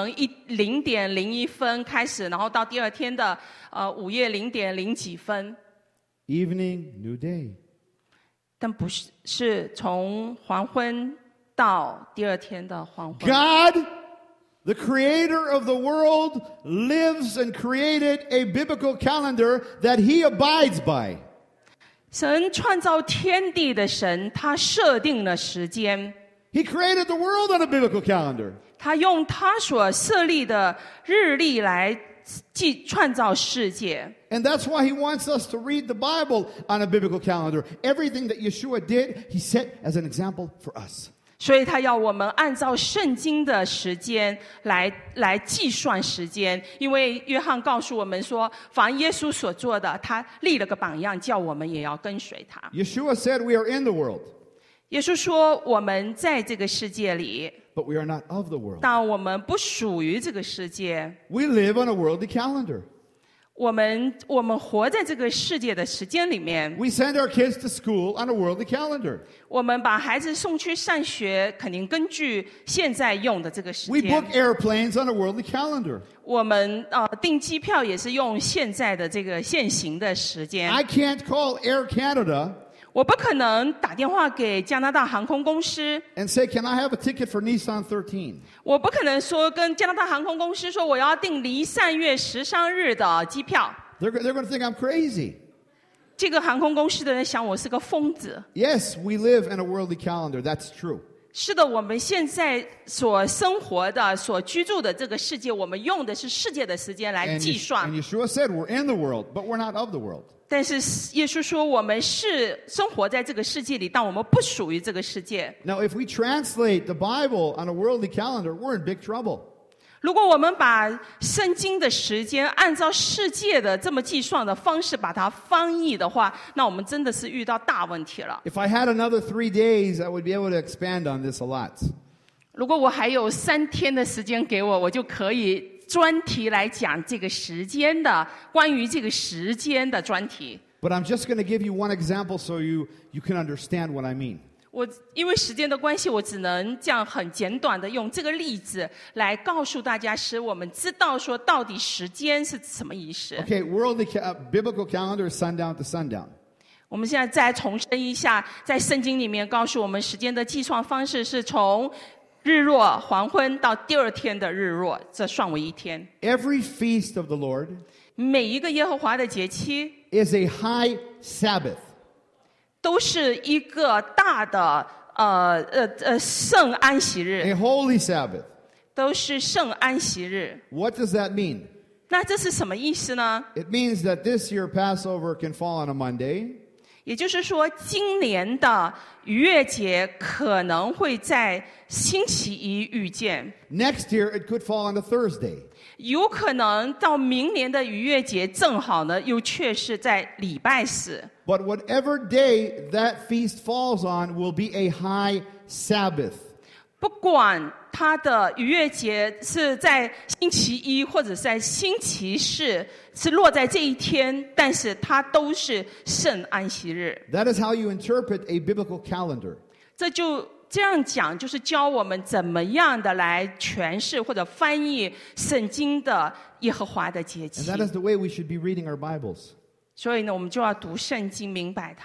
0:01开始，然后到第二天的午夜0:0几分？ Evening, new day. 但不是，是从黄昏到第二天的黄昏。 God, the creator of the world, lives and created a biblical calendar that he abides by. 神创造天地的神，他设定了时间， He created the world on a biblical calendar. 他用他所设立的日历来创造世界。 And that's why he wants us to read the Bible on a biblical calendar. Everything that Yeshua did, he set as an example for us. 所以他要我们按照圣经的时间来计算时间，因为约翰告诉我们说，凡耶稣所做的，他立了个榜样，叫我们也要跟随他。 Yeshua said we are in the world, 耶稣说，我们在这个世界里， but we are not of the world. 但我们不属于这个世界。 We live on a worldly calendar. 我们活在这个世界的时间里面， We send our kids to school on a worldly calendar. 我们把孩子送去上学，肯定根据现在用的这个时 We 间 book。airplanes on a worldly calendar. 我们订机票也是用现在的这个现行的时间。 I can't call Air Canada 我不可能打电话给加拿大航空公司， and say, can I have a ticket for Nissan 13? 我不可能说跟加拿大航空公司说我要订离3月13日的机票。 They're going to think I'm crazy. 这个航空公司的人想我是个疯子。 Yes, we live in a worldly calendar. That's true. 是的，我们现在所生活的、所居住的这个世界，我们用的是世界的时间来 And 计算。 Yeshua said we're in the world, but we're not of the world. 但是耶稣说，我们是生活在这个世界里，但我们不属于这个世界。 Now, if we translate the Bible on a worldly calendar, we're in big trouble. 如果我们把圣经的时间按照世界的这么计算的方式把它翻译的话，那我们真的是遇到大问题了。 If I had another 3 days, I would be able to expand on this a lot. 如果我还有3天的时间给我，我就可以专题来讲这个时间的，关于这个时间的专题。 But I'm just going to give you one example so you can understand what I mean. 我因为时间的关系，我只能这样很简短的用这个例子来告诉大家，使我们知道说到底时间是什么意思。 Okay, biblical calendar is sundown to sundown. 我们现在再重申一下，在圣经里面告诉我们时间的计算方式是从日落黄昏到第二天的日落，这算为一天。 Every feast of the Lord 每一个耶和华的节期 is a high Sabbath. 都是一个大的圣安息日， A holy Sabbath. 都是圣安息日。 What does that mean? 那这是什么意思呢？ It means that this year Passover can fall on a Monday. 也就是说，今年的逾越节可能会在星期一遇见， Next year it could fall on a Thursday. 有可能到明年的逾越节正好呢，又却是在礼拜四。 But whatever day that feast falls on will be a high Sabbath. 不管它的逾越节是在星期一或者在星期四，是落在这一天，但是它都是圣安息日。 That is how you interpret a biblical calendar. 这样讲，就是教我们怎么样的来诠释或者翻译圣经的耶和华的节 And 期。 that is the way we should be reading our Bibles. 所以呢，我们就要读圣经，明白它。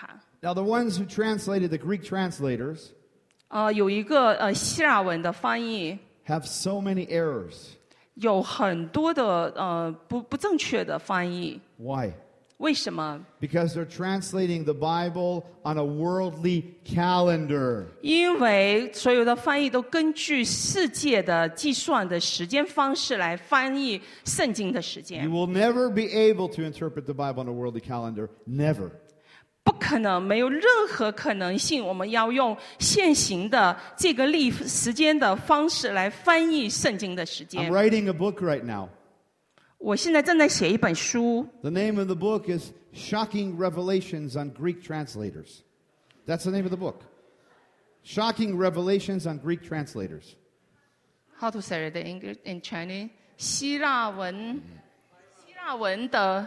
Now, the ones who translated, the Greek translators, 有一个希腊文的翻译 have so many errors. 有很多的不正确的翻译。 Why? 为什么？ Because they're translating the Bible on a worldly calendar. 因为所有的翻译都根据世界的计算的时间方式来翻译圣经的时 You 间， will never be able to interpret the Bible on a worldly calendar. Never. 不可能，没有任何可能性，我们要用现行的这个时间的方式来翻译圣经的时 I'm 间。 writing a book right now. 我现在正在写一本书， The name of the book is Shocking Revelations on Greek Translators. That's the name of the book. Shocking Revelations on Greek Translators. How to say it in Chinese？ 希腊文的，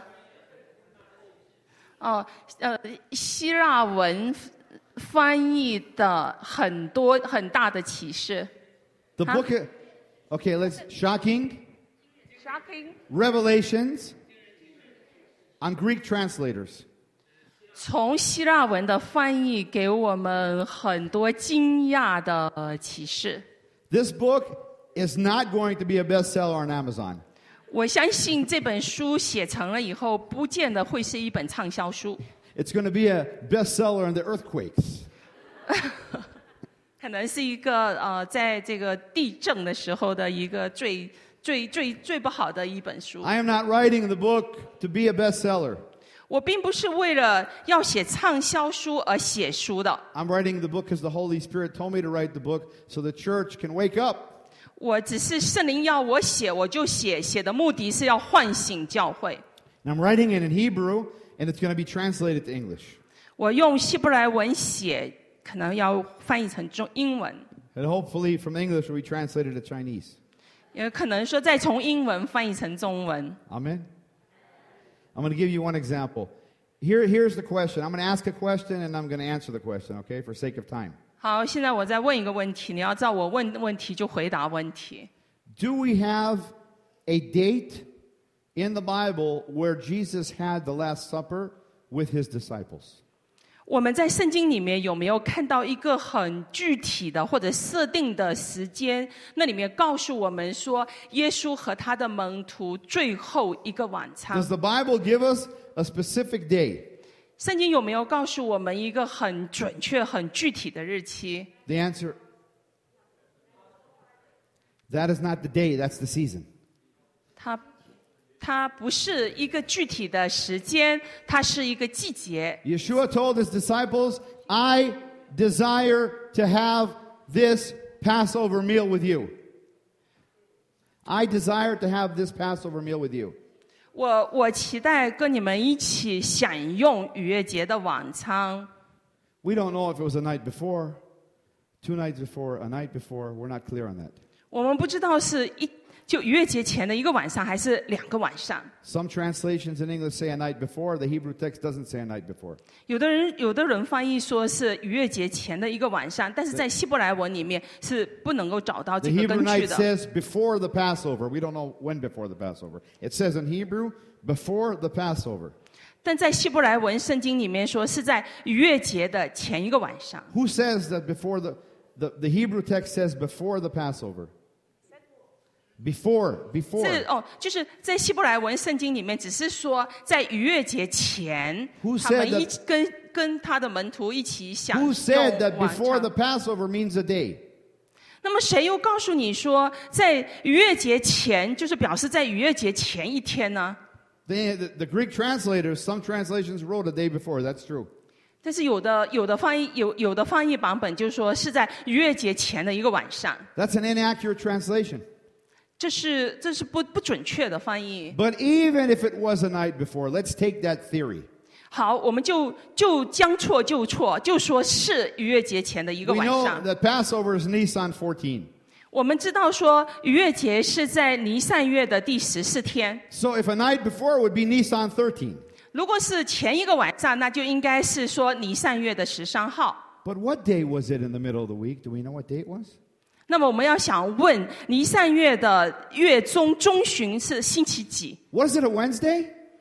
希腊文翻译的很大的启示。 The book, okay, let's, Shocking Shocking。 Revelations on Greek Translators. 从希腊文的翻译给我们很多惊讶的启示。 This book is not going to be a bestseller on Amazon. 我相信这本书写成了以后，不见得会是一本畅销书， It's going to be a bestseller in the earthquakes. 可能是一个在这个地震的时候的一个最不好的一本书。 I am not writing the book to be a bestseller. 我并不是为了要写畅销书而写书的， I'm writing the book because the Holy Spirit told me to write the book so the church can wake up. 我只是圣灵要我写，我就写，写的目的是要唤醒教会。 And I'm writing it in Hebrew, and it's going to be translated to English. 我用希伯来文写，可能要翻译成英文， And hopefully from English will be translated to Chinese. 也可能说再从英文翻译成中文。 Amen? I'm going to give you one example. Here's the question. I'm going to ask a question, and I'm going to answer the question, okay, for sake of time. 好，现在我再问一个问题，你要照我问问题就回答问题。 Do we have a date in the Bible where Jesus had the Last Supper with his disciples? 我们在圣经里面有没有看到一个很具体的或者设定的时间？那里面告诉我们说，耶稣和他的门徒最后一个晚餐 Does。the Bible give us a specific day? 圣经有没有告诉我们一个很准确、很具体的日期？ The answer, that is not the day, that's the season. 它不是一个具体的时间，它是一个季节。 Yeshua told his disciples, I desire to have this Passover meal with you. I desire to have this Passover meal with you. 我期待跟你们一起享用逾越节的晚餐。 We don't know if it was a night before, 2 nights before, a night before. We're not clear on that. 我们不知道是就逾越节前的一个晚上，还是2个晚上。 Some translations in English say a night before. The Hebrew text doesn't say a night before. 有的人翻译说是逾越节前的一个晚上，但是在希伯来文里面是不能够找到 The 这个 Hebrew 根据 night 的。 says before the Passover. We don't know when before the Passover. It says in Hebrew, before the Passover. 但在希伯来文圣经里面说是在逾越节的前一个晚上。 Who says that before the Hebrew text says before the Passover? Before. 就是在希伯来文圣经里面，只是说在逾越节前 Who， 他们 said that- 一起跟他的门徒一起享 Who said that 用晚 before the 餐。 Passover means a day? 那么谁又告诉你说，在逾越节前，就是表示在逾越节前一天呢？ The Greek translators, some translations wrote a day before. That's true. 但是有的翻译版本就说是在逾越节前的一个晚上， That's an inaccurate translation. 这是不准确的翻译。 But even if it was a night before, let's take that theory. 好，我们就将错就错，就说是逾越节前的一个 We 晚 know 上。 that Passover is Nisan 14. 我们知道说逾越节是在尼散月的第14天， So if a night before would be Nisan 13. 如果是前一个晚上，那就应该是说尼散月的13号。 But what day was it in the middle of the week? Do we know what day it was? 那么我们要想问，尼散月的月中旬是星期几？ Was it a Wednesday?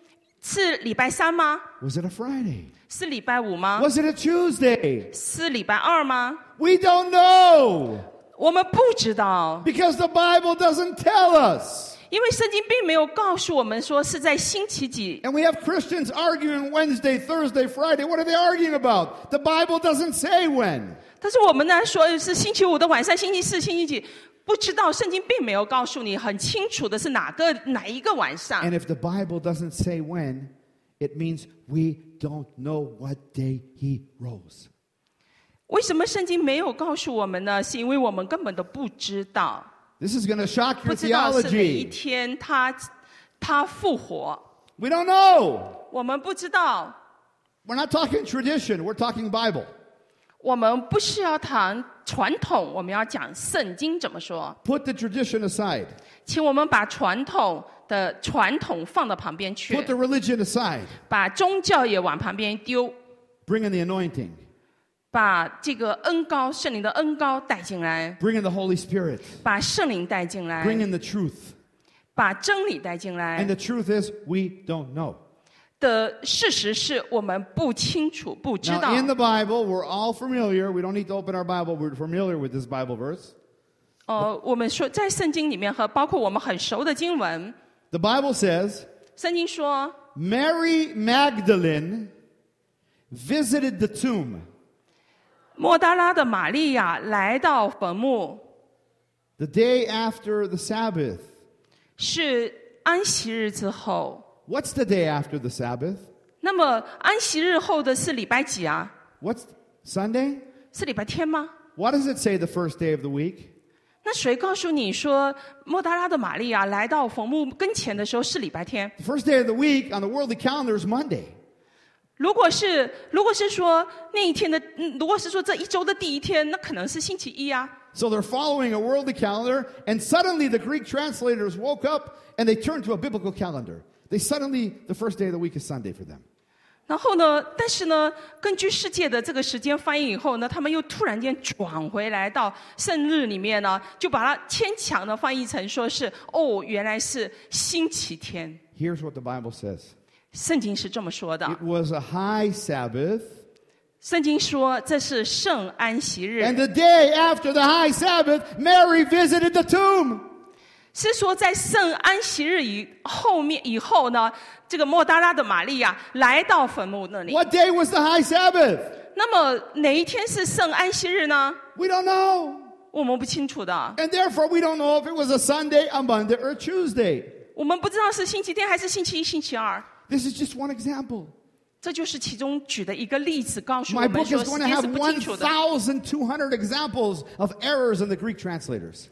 是礼拜三吗？ Was it a Friday? 是礼拜五吗？ Was it a Tuesday? 是礼拜二吗？ We don't know. 我们不知道， Because the Bible doesn't tell us. 因为圣经并没有告诉我们说是在星期几。 And we have Christians arguing Wednesday, Thursday, Friday. What are they arguing about? The Bible doesn't say when. 但是我们呢说是星期五的晚上、星期四、星期几，不知道圣经并没有告诉你很清楚的是哪一个晚上。 And if the Bible doesn't say when, it means we don't know what day he rose. 为什么圣经没有告诉我们呢？是因为我们根本都不知道， This is going to shock 不 your 知道是哪一 theology. 天他复活， We don't know. 我们不知道。 We're not talking tradition. We're talking Bible. 我们不是要谈传统，我们要讲圣经怎么说。 Put the tradition aside. 请我们把传统放到旁边去， Put the religion aside. 把宗教也往旁边丢， Bring in the anointing. 把这个恩膏圣灵的恩膏带进来， Bring in the Holy Spirit. 把圣灵带进 Bring 来， in the truth. 把真理带进 And 来。 the truth is, we don't know. 的事实是我们不清楚、不知道 Now, in the Bible, we're all familiar. We don't need to open our Bible. We're familiar with this Bible verse. 我们说在圣经里面和包括我们很熟的经文， The Bible says, 圣经说 Mary Magdalene visited the tomb 莫大拉的玛利亚来到坟墓， the day after the Sabbath. 是安息日之后。 What's the day after the Sabbath? 那么安息日后的是礼拜几啊？ What's Sunday? 是礼拜天吗？ What does it say the first day of the week? 那谁告诉你说莫大拉的玛利亚来到坟墓跟前的时候是礼拜天？ The first day of the week on the worldly calendar is Monday. 如果是说那一天的，如果是说这一周的第一天，那可能是星期一啊。 So they're following a worldly calendar, and suddenly the Greek translators woke up and they turned to a biblical calendar. The first day of the week is Sunday for them. 然后呢，但是呢，根据世界的这个时间翻译以后呢，他们又突然间转回来到圣日里面呢，就把它牵强的翻译成说是原来是星期天。 Here's what the Bible says. 圣经是这么说的， It was a high Sabbath, 圣经说这是圣安息日， and the day after the high Sabbath, Mary visited the tomb. 是说在圣安息日以后呢，这个莫大拉的玛利亚来到坟墓那里。 What day was the high Sabbath? 那么哪一天是圣安息日呢？ We don't know. 我们不清楚的， And therefore, we don't know if it was a Sunday, a Monday, or a Tuesday. 我们不知道是星期天还是星期一、星期二。 This is just one example. 这就是其中举的一个例子，告诉我 My 们 book 说 is 时 going to 间是 have 不清楚的。 1,200 examples of errors in the Greek translators.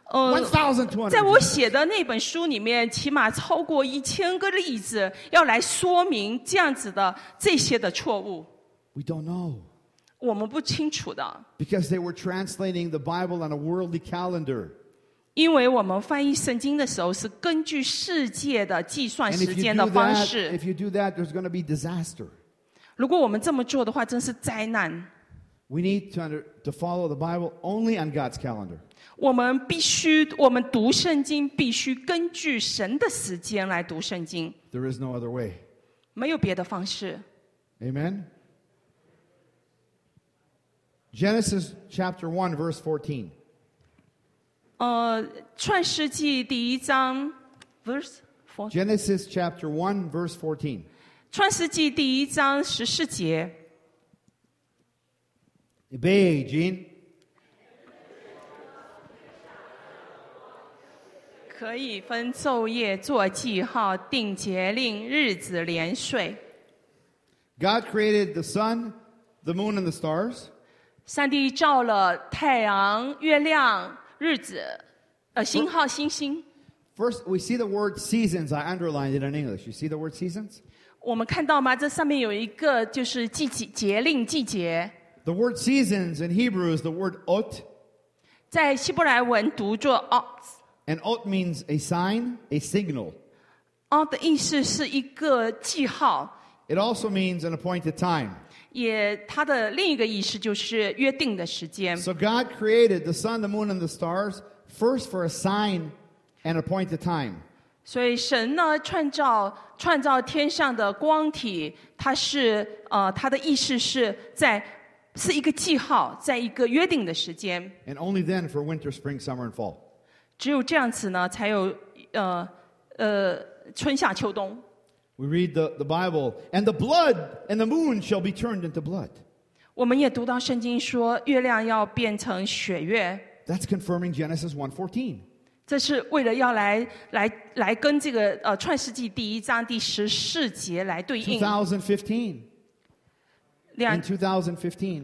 1,200. 在我写的那本书里面，起码超过1000个例子，要来说明这样子的这些的错误， We don't know. 我们不清楚的， Because they were translating the Bible on a worldly calendar. 因为我们翻译圣经的时候是根据世界的计算 And 时 if you 间 do 的方 that, 式。 if you do that, there's going to be disaster. 如果我们这么做的话，真是灾难。 We need to follow the Bible only on God's calendar. 我们读圣经必须根据神的时间来读圣经， There is no other way. 没有别的方式。 Amen? Genesis chapter 1, verse 14. 创世纪第1章 verse 4， Genesis chapter 1, verse 14. 创世纪第1章14节。 Obey, Gene. 可以分昼夜做记号，定节令，日子连岁。 God created the sun, the moon, and the stars. 上帝造了太阳、月亮、日子、星号、星星。 First, we see the word seasons. I underlined it in English. You see the word seasons? 我们看到吗？这上面有一个就是节令、季节。 The word seasons in Hebrew is the word ot. 在希伯来文读作 And ot means a sign, a signal. 的意思是一个记号， It also means an appointed time. 它的另一个意思就是约定的时间。 So God created the sun, the moon, and the stars first for a sign and appointed time. 所以神呢创造天上的光体，它的意思是是一个记号，在一个约定的时间。 And only then for winter, spring, summer, and fall. 只有这样子呢，才有春夏秋冬。 We read the Bible, and the blood and the moon shall be turned into blood. 我们也读到圣经说，月亮要变成血月。 That's confirming Genesis 1:14. 这是为了要来跟这个创世纪第1章第14节来对应。 2015. In 2015.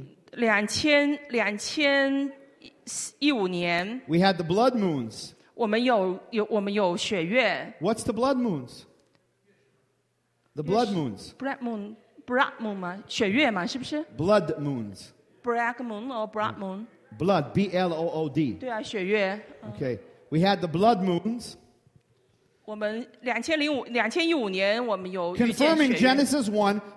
2015年。 We had the blood moons. 我们有血月。 What's the blood moons? The blood moons. Blood moon 吗？血月嘛，是不是 ？Blood moons. Black moon or blood moon? Blood, B-L-O-O-D. 对啊，血月。 Okay. We had the blood moons. 我们2015年我们有遇见 Confirming 血月。 Genesis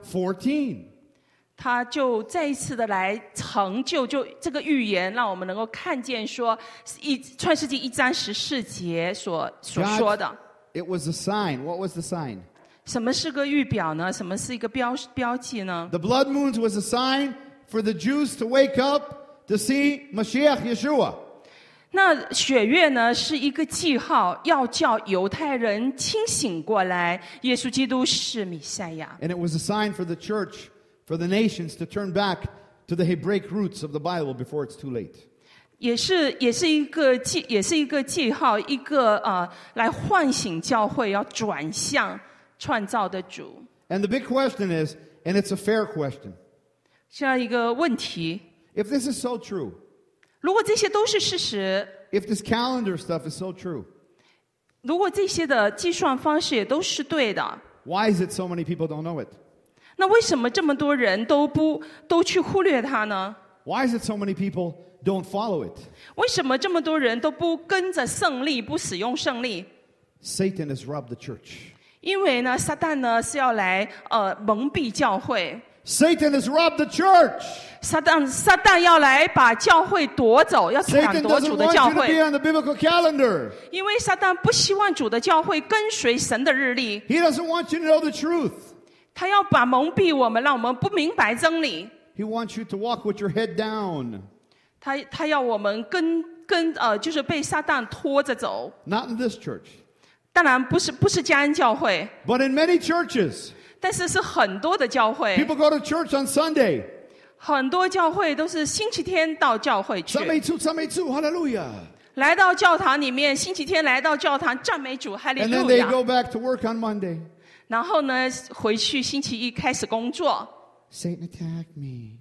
1:14. 他就再一次的来成就这个预言，让我们能够看见说创世纪1章14节所说的。 It was a sign. What was the sign? 什么是个预表呢？什么是一个标记呢 The blood moons was a sign for the Jews to wake up to see Mashiach Yeshua. 那血月呢是一个记号，要叫犹太人清醒过来，耶稣基督是弥赛亚。 And it was a sign for the church, for the nations to turn back to the Hebraic roots of the Bible before it's too late. 也是一个记号，一个来唤醒教会要转向创造的主。 And the big question is, and it's a fair question. 这样一个问题， If this is so true, 如果这些都是事实， if this calendar stuff is so true, 如果这些的计算方式也都是对的， why is it so many people don't know it? 那为什么这么多人都去忽略它呢？ Why is it so many people don't follow it? 为什么这么多人都不跟着胜利，不使用胜利？ Satan has robbed the church. 因为呢，撒旦呢是要来蒙蔽教会。 Satan has robbed the church. 撒旦要来把教会夺走，要抢 Satan 夺 doesn't 主的 want 教 you to be 会。 on the biblical calendar. 因为撒旦不希望主的教会跟随神的日历， He doesn't want you to know the truth. 他要把蒙蔽我们，让我们不明白真理。 He wants you to walk with your head down. 他要我们就是被撒旦拖着走。 Not in this church, 当然不是嘉恩教会， but in many churches. 但是是很多的教会， People go to church on Sunday. 很多教会都是星期天到教会去， Hallelujah. 来到教堂里面，星期天来到教堂赞美主，哈利 And then 路 they 亚。 go back to work on Monday. 然后呢，回去星期一开始工作。 Satan attacked me.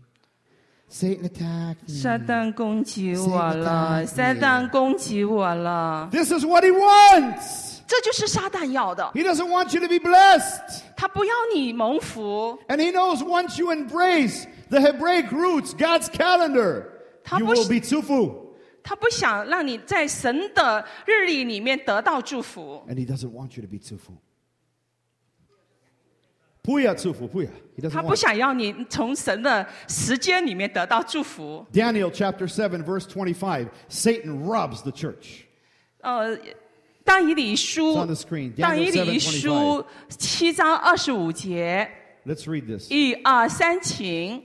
Satan attacked me. 撒旦攻击我了，撒旦攻击我了。 This is what he wants. 这就是撒旦要的， He doesn't want you to be blessed. 他不要你蒙福， And he knows once you embrace the Hebraic roots, God's calendar, you will be tzufu. 他不想让你在神的日历里面得到祝福。 And he doesn't want you to be tzufu. Puya tzufu, puya. He 他 doesn't 不 want. 想要你从神的时间里面得到祝福。 Daniel chapter 7 verse 25. Satan robs the church. 但以理书 It's on the screen. 但以 Daniel 理书7章25节， Let's read this. 1、2、3，请。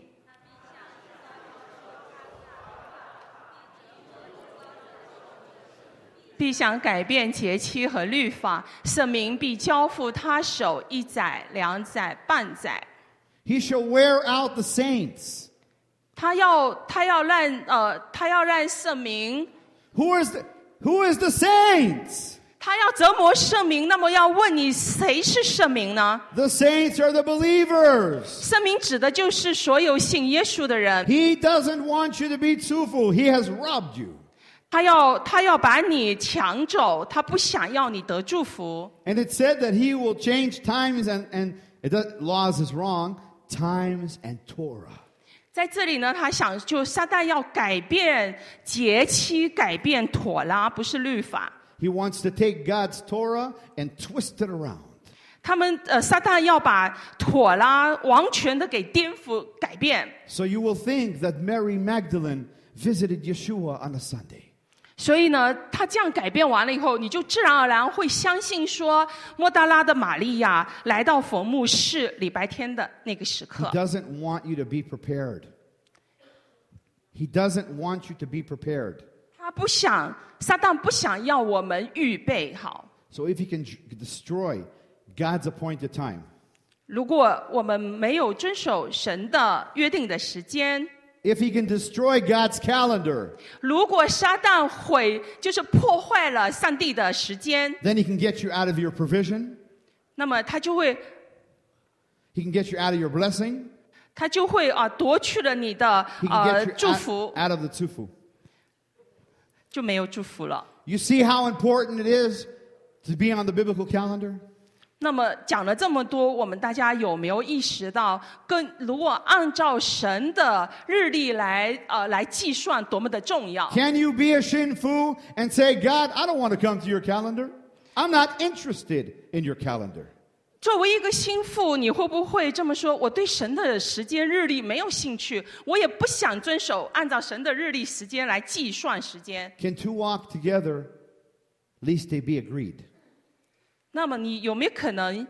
必想改变节期和律法，圣民必交付他手1载、2载、半载。 He shall wear out the saints. 他要让圣民， Who is the saints? 他要折磨圣民。那么要问你，谁是圣民呢？ The saints are the believers. 圣民指的就是所有信耶稣的人。 He doesn't want you to be tzufu. He has robbed you. 他要把你抢走，他不想要你得祝福。 And it said that he will change times and laws is wrong, times and Torah. 在这里呢，他想就撒旦要改变节期，改变妥拉，不是律法。 He wants to take God's Torah and twist it around. 撒旦要把妥拉完全的给颠覆改变。 So you will think that Mary Magdalene visited Yeshua on a Sunday. 所以呢，他这样改变完了以后，你就自然而然会相信说，莫大拉的玛利亚来到坟墓是礼拜天的那个时刻。 He doesn't want you to be prepared. He doesn't want you to be prepared. 他不想，撒旦不想要我们预备好。 So if he can destroy God's appointed time, 如果我们没有遵守神的约定的时间， if he can destroy God's calendar, 如果撒旦就是破坏了上帝的时间， then he can get you out of your provision. 那么他就会 He can get you out of your blessing. 夺去了你的 He can get you 祝福， out of the tufu. 就没有祝福了。 You see how important it is to be on the biblical calendar? 那么讲了这么多，我们大家有没有意识到，如果按照神的日历来计算，多么的重要？ Can you be a shinfu and say, God, I don't want to come to your calendar. I'm not interested in your calendar. 作为一个心腹，你会不会这么说？我对神的时间日历没有兴趣，我也不想遵守按照神的日历时间来计算时间。 Can two walk together, lest they be agreed? 那么你有没有可能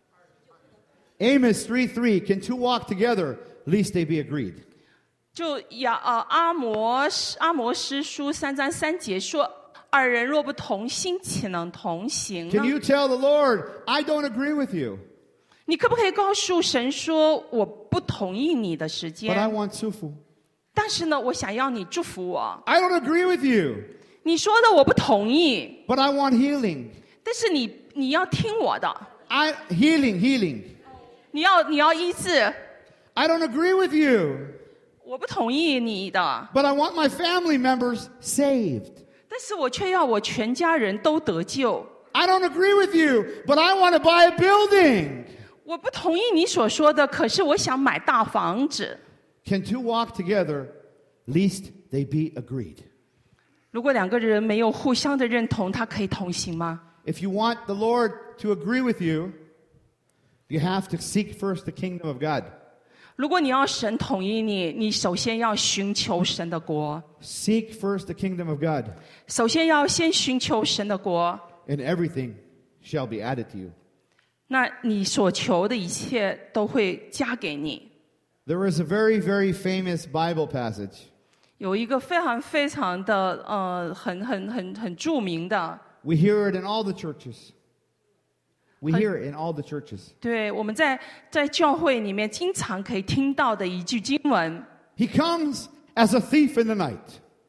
Amos 3:3, can two walk together, lest they be agreed? 就阿摩司书3章3节说，二人若不同心，岂能同行呢？ Can you tell the Lord, I don't agree with you, 你可不可以告诉神说，我不同意你的时 but I 间， want sufu? 但是呢，我想要你祝福我。 I don't agree with you, 你说的我不同意， but I want healing. 但是你要听我的， Healing. 你要医治。 I don't agree with you, 我不同意你的， but I want my family members saved. 但是我却要我全家人都得救。 I don't agree with you, but I want to buy a building. 我不同意你所说的，可是我想买大房子。 Can two walk together, lest they be agreed? 如果两个人没有互相的认同，他可以同行吗？ If you want the Lord to agree with you, you have to seek first the kingdom of God. 如果你要神同意你，你首先要寻求神的国， Seek first the kingdom of God, 首先要先寻求神的国， and everything shall be added to you. 那你所求的一切都会加给你。 There is a very, very famous Bible passage. 有一个非常非常的很著名的， We hear it in all the churches. We hear it in all the churches. 对，我们在教会里面经常可以听到的一句经文。 He comes as a thief in the night.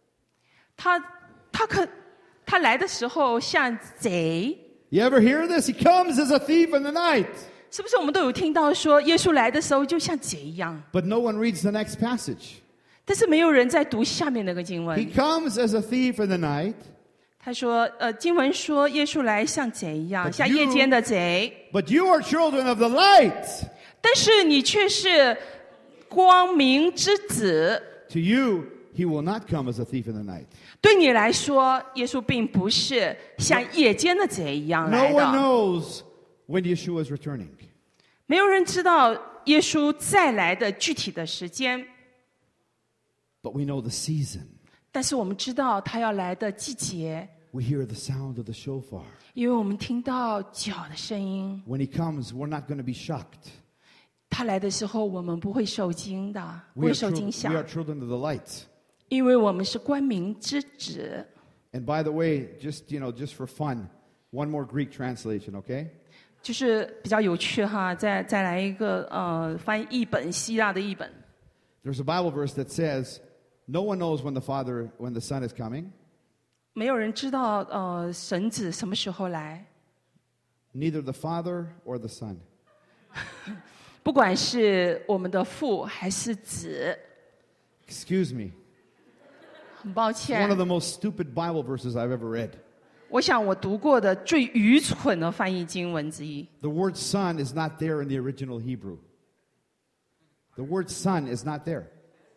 他来的时候像贼， You ever hear this? He comes as a thief in the night. 是不是我们都有听到说耶稣来的时候就像贼一样？ But no one reads the next passage. 但是没有人在读下面那个经文。 He comes as a thief in the night. 他说，经文说耶稣来像贼一样， But 像夜间的贼。 But you are children of the light. 但是你却是光明之子。 To you, he will not come as a thief in the night. 对你来说，耶稣并不是像夜间的贼一样 No 来 one 的。 knows when Yeshua is returning. 没有人知道耶稣再来的具体的时间， But we know the season. 但是我们知道他要来的季节， We hear the sound of the shofar. 因为我们听到脚的声音。 When he comes, we're not going to be shocked. 他来的时候，我们不会受惊的，不 We 会 are, 受惊吓 we，are children of the light. 因为我们是光明之子。 And by the way, just for fun, one more Greek translation, okay? 就是比较有趣哈，再来一个翻译本希腊的译本。 There's a Bible verse that says, "No one knows when the Son is coming, 没有人知道神子什么时候来， neither the Father or the Son." 不管是我们的父还是子。 Excuse me. 很抱 It's one 歉 of，the most stupid Bible verses I've ever read. 我想我读过的最愚蠢的翻译经文之一。 The word son is not there in the original Hebrew. The word son is not there.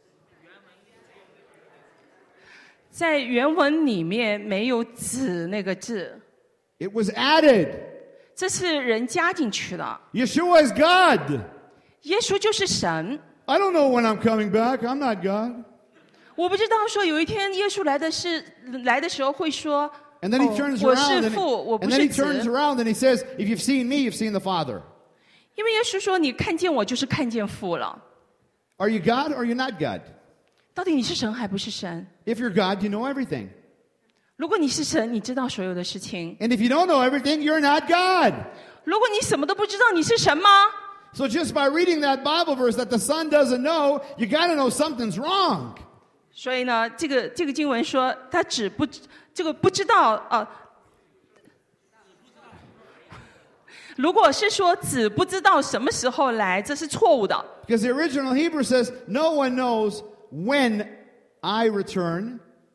在原文里面没有子那个字， It was added. 这是人加进去的。 Yeshua is God. 耶稣就是神， I don't know when I'm coming back. I'm not God. 我不知道说有一天耶稣来的时候会说 And then he turns 我 around 是父，我 and 不 then 是 he turns 子。 around and he says, if you've seen me, you've seen the Father. 因为耶稣说你看见我就是看见父了。 Are you God or are you not God? 到底你是神还不是神？ If you're God, you know everything. 如果你是神，你知道所有的事情。 And if you don't know everything, you're not God. 如果你什么都不知道，你是神吗？ So just by reading that Bible verse that the Son doesn't know, you got to know something's wrong. 所以呢，这个经文说他不知道如果是说子不知道什么时候来，这是错误的。 Because the original Hebrew says, no one knows when I return,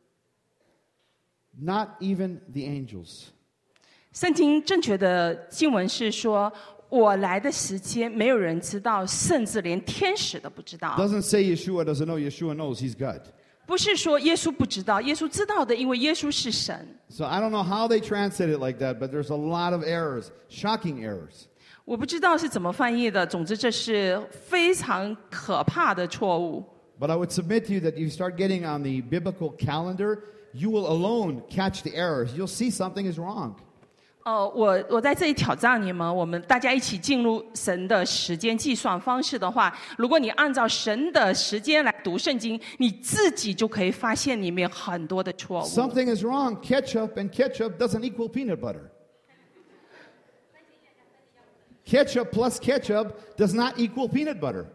not even the angels. 圣经正确的经文是说，我来的时间没有人知道，甚至连天使都不知道。 Doesn't say Yeshua doesn't know. Yeshua knows he's God. 不是说耶稣不知道，耶稣知道的，因为耶稣是神。 So I don't know how they translate it like that, but there's a lot of errors, shocking errors. 我不知道是怎么翻译的，总之这是非常可怕的错误。 But I would submit to you that you start getting on the biblical calendar, you will alone catch the errors. You'll see something is wrong. 我在这里挑战你们，我们大家一起进入神的时间计算方式的话，如果你按照神的时间来读圣经，你自己就可以发现里面很多的错误。 Something is wrong. Ketchup and ketchup doesn't equal peanut butter. Ketchup plus ketchup does not equal peanut butter.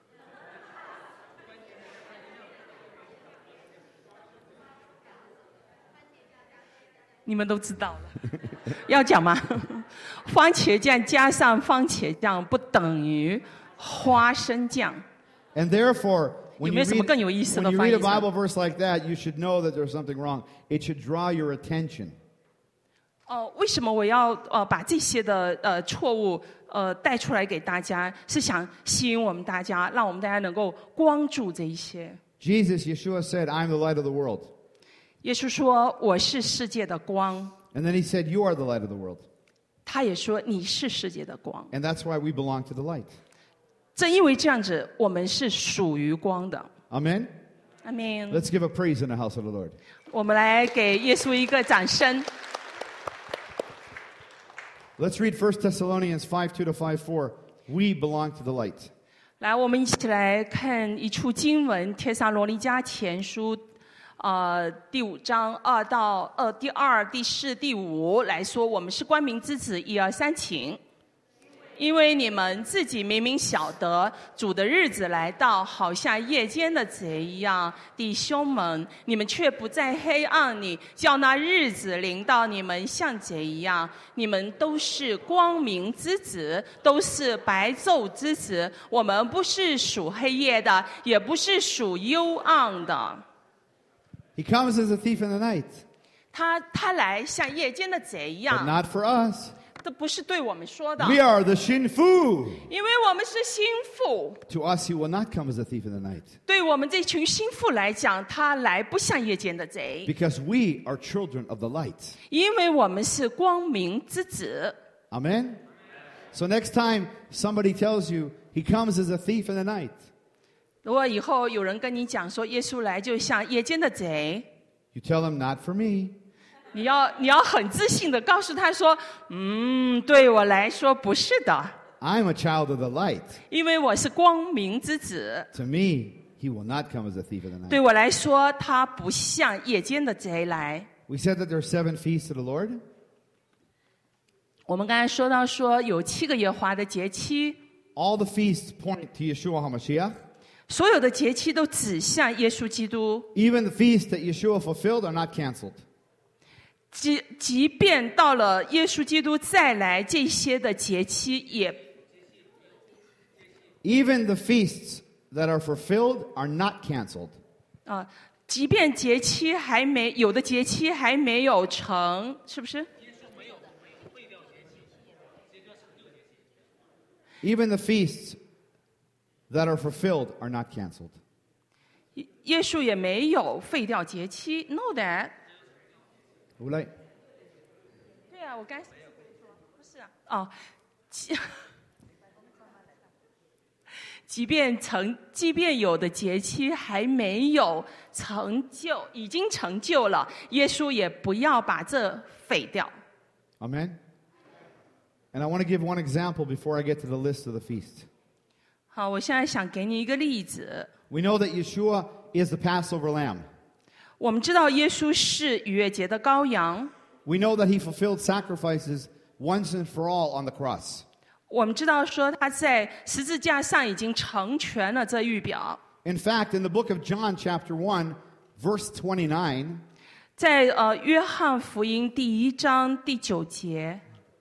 你们都知道了，要讲吗？番茄酱加上番茄酱不等于花生酱。 And therefore, when you 有没有什么更有意思的 read 翻 a 译上？ Bible verse like that, you should know that there's something wrong. It should draw your attention. 为什么我要把这些的错误带出来给大家？是想吸引我们大家，让我们大家能够关注这一些。 Jesus, Yeshua said, I'm the light of the world. 耶稣说：“我是世界的光。” And then he said, you are the light of the world. 他也说：“你是世界的光。” And that's why we belong to the light. 正因为这样子，我们是属于光的。 Amen? 阿门。 Let's give a praise in the house of the Lord. 我们来给耶稣一个掌声。 Let's read 1 Thessalonians 5:2 to 5:4. We belong to the light. 来，我们一起来看一处经文，《帖撒罗尼迦前书》第5章2到第2、第4、第5来说，我们是光明之子。1、2、3，请。因为你们自己明明晓得，主的日子来到，好像夜间的贼一样。弟兄们，你们却不在黑暗里，叫那日子临到你们像贼一样。你们都是光明之子，都是白昼之子。我们不是属黑夜的，也不是属幽暗的。 He comes as a thief in the night, 他来像夜间的贼一 but 样， not for us. 这不是对我们说的， We are the Shinfu. 因为我们是心腹。 To us, he will not come as a thief in the night, 对我们这群心腹来讲，他来不像夜间的贼， because we are children of the light. 因为我们是光明之子。 Amen? So next time somebody tells you he comes as a thief in the night, 如果以后有人跟你讲说耶稣来就像夜间的贼， you tell him, not for me. 你要很自信的告诉他说，对我来说不是的， I'm a child of the light. 因为我是光明之子。 To me, he will not come as a thief in the 对 night. 我来说，他不像夜间的贼来。 We said that there are 7 feasts to the Lord. 我们刚才说到说有7个耶和华的节期， All the feasts point to Yeshua HaMashiach. 所有的节期都指向耶稣基督。 Even the feasts that Yeshua fulfilled are not canceled. 即便到了耶稣基督再来，这些的节期也 Even the feasts that are fulfilled are not canceled. 即便节期有的节期还没有成，是不是？ Even the feasts that are fulfilled are not canceled. 耶稣也没有废掉节期 ，no that。 Ulay. 对啊，我刚才不是啊， 即便有的节期还没有成就，已经成就了，耶稣也不要把这废掉。 Amen? And I want to give one example before I get to the list of the feast. 好，我现在想给你一个例子。 We know that Yeshua is the Passover lamb. 我们知道耶稣是逾越节的羔羊， We know that he fulfilled sacrifices once and for all on the cross. 我们知道说他在十字架上已经成全了这预表。 In fact, in the book of John, chapter 1, verse 29, 在约翰福音第1章第9节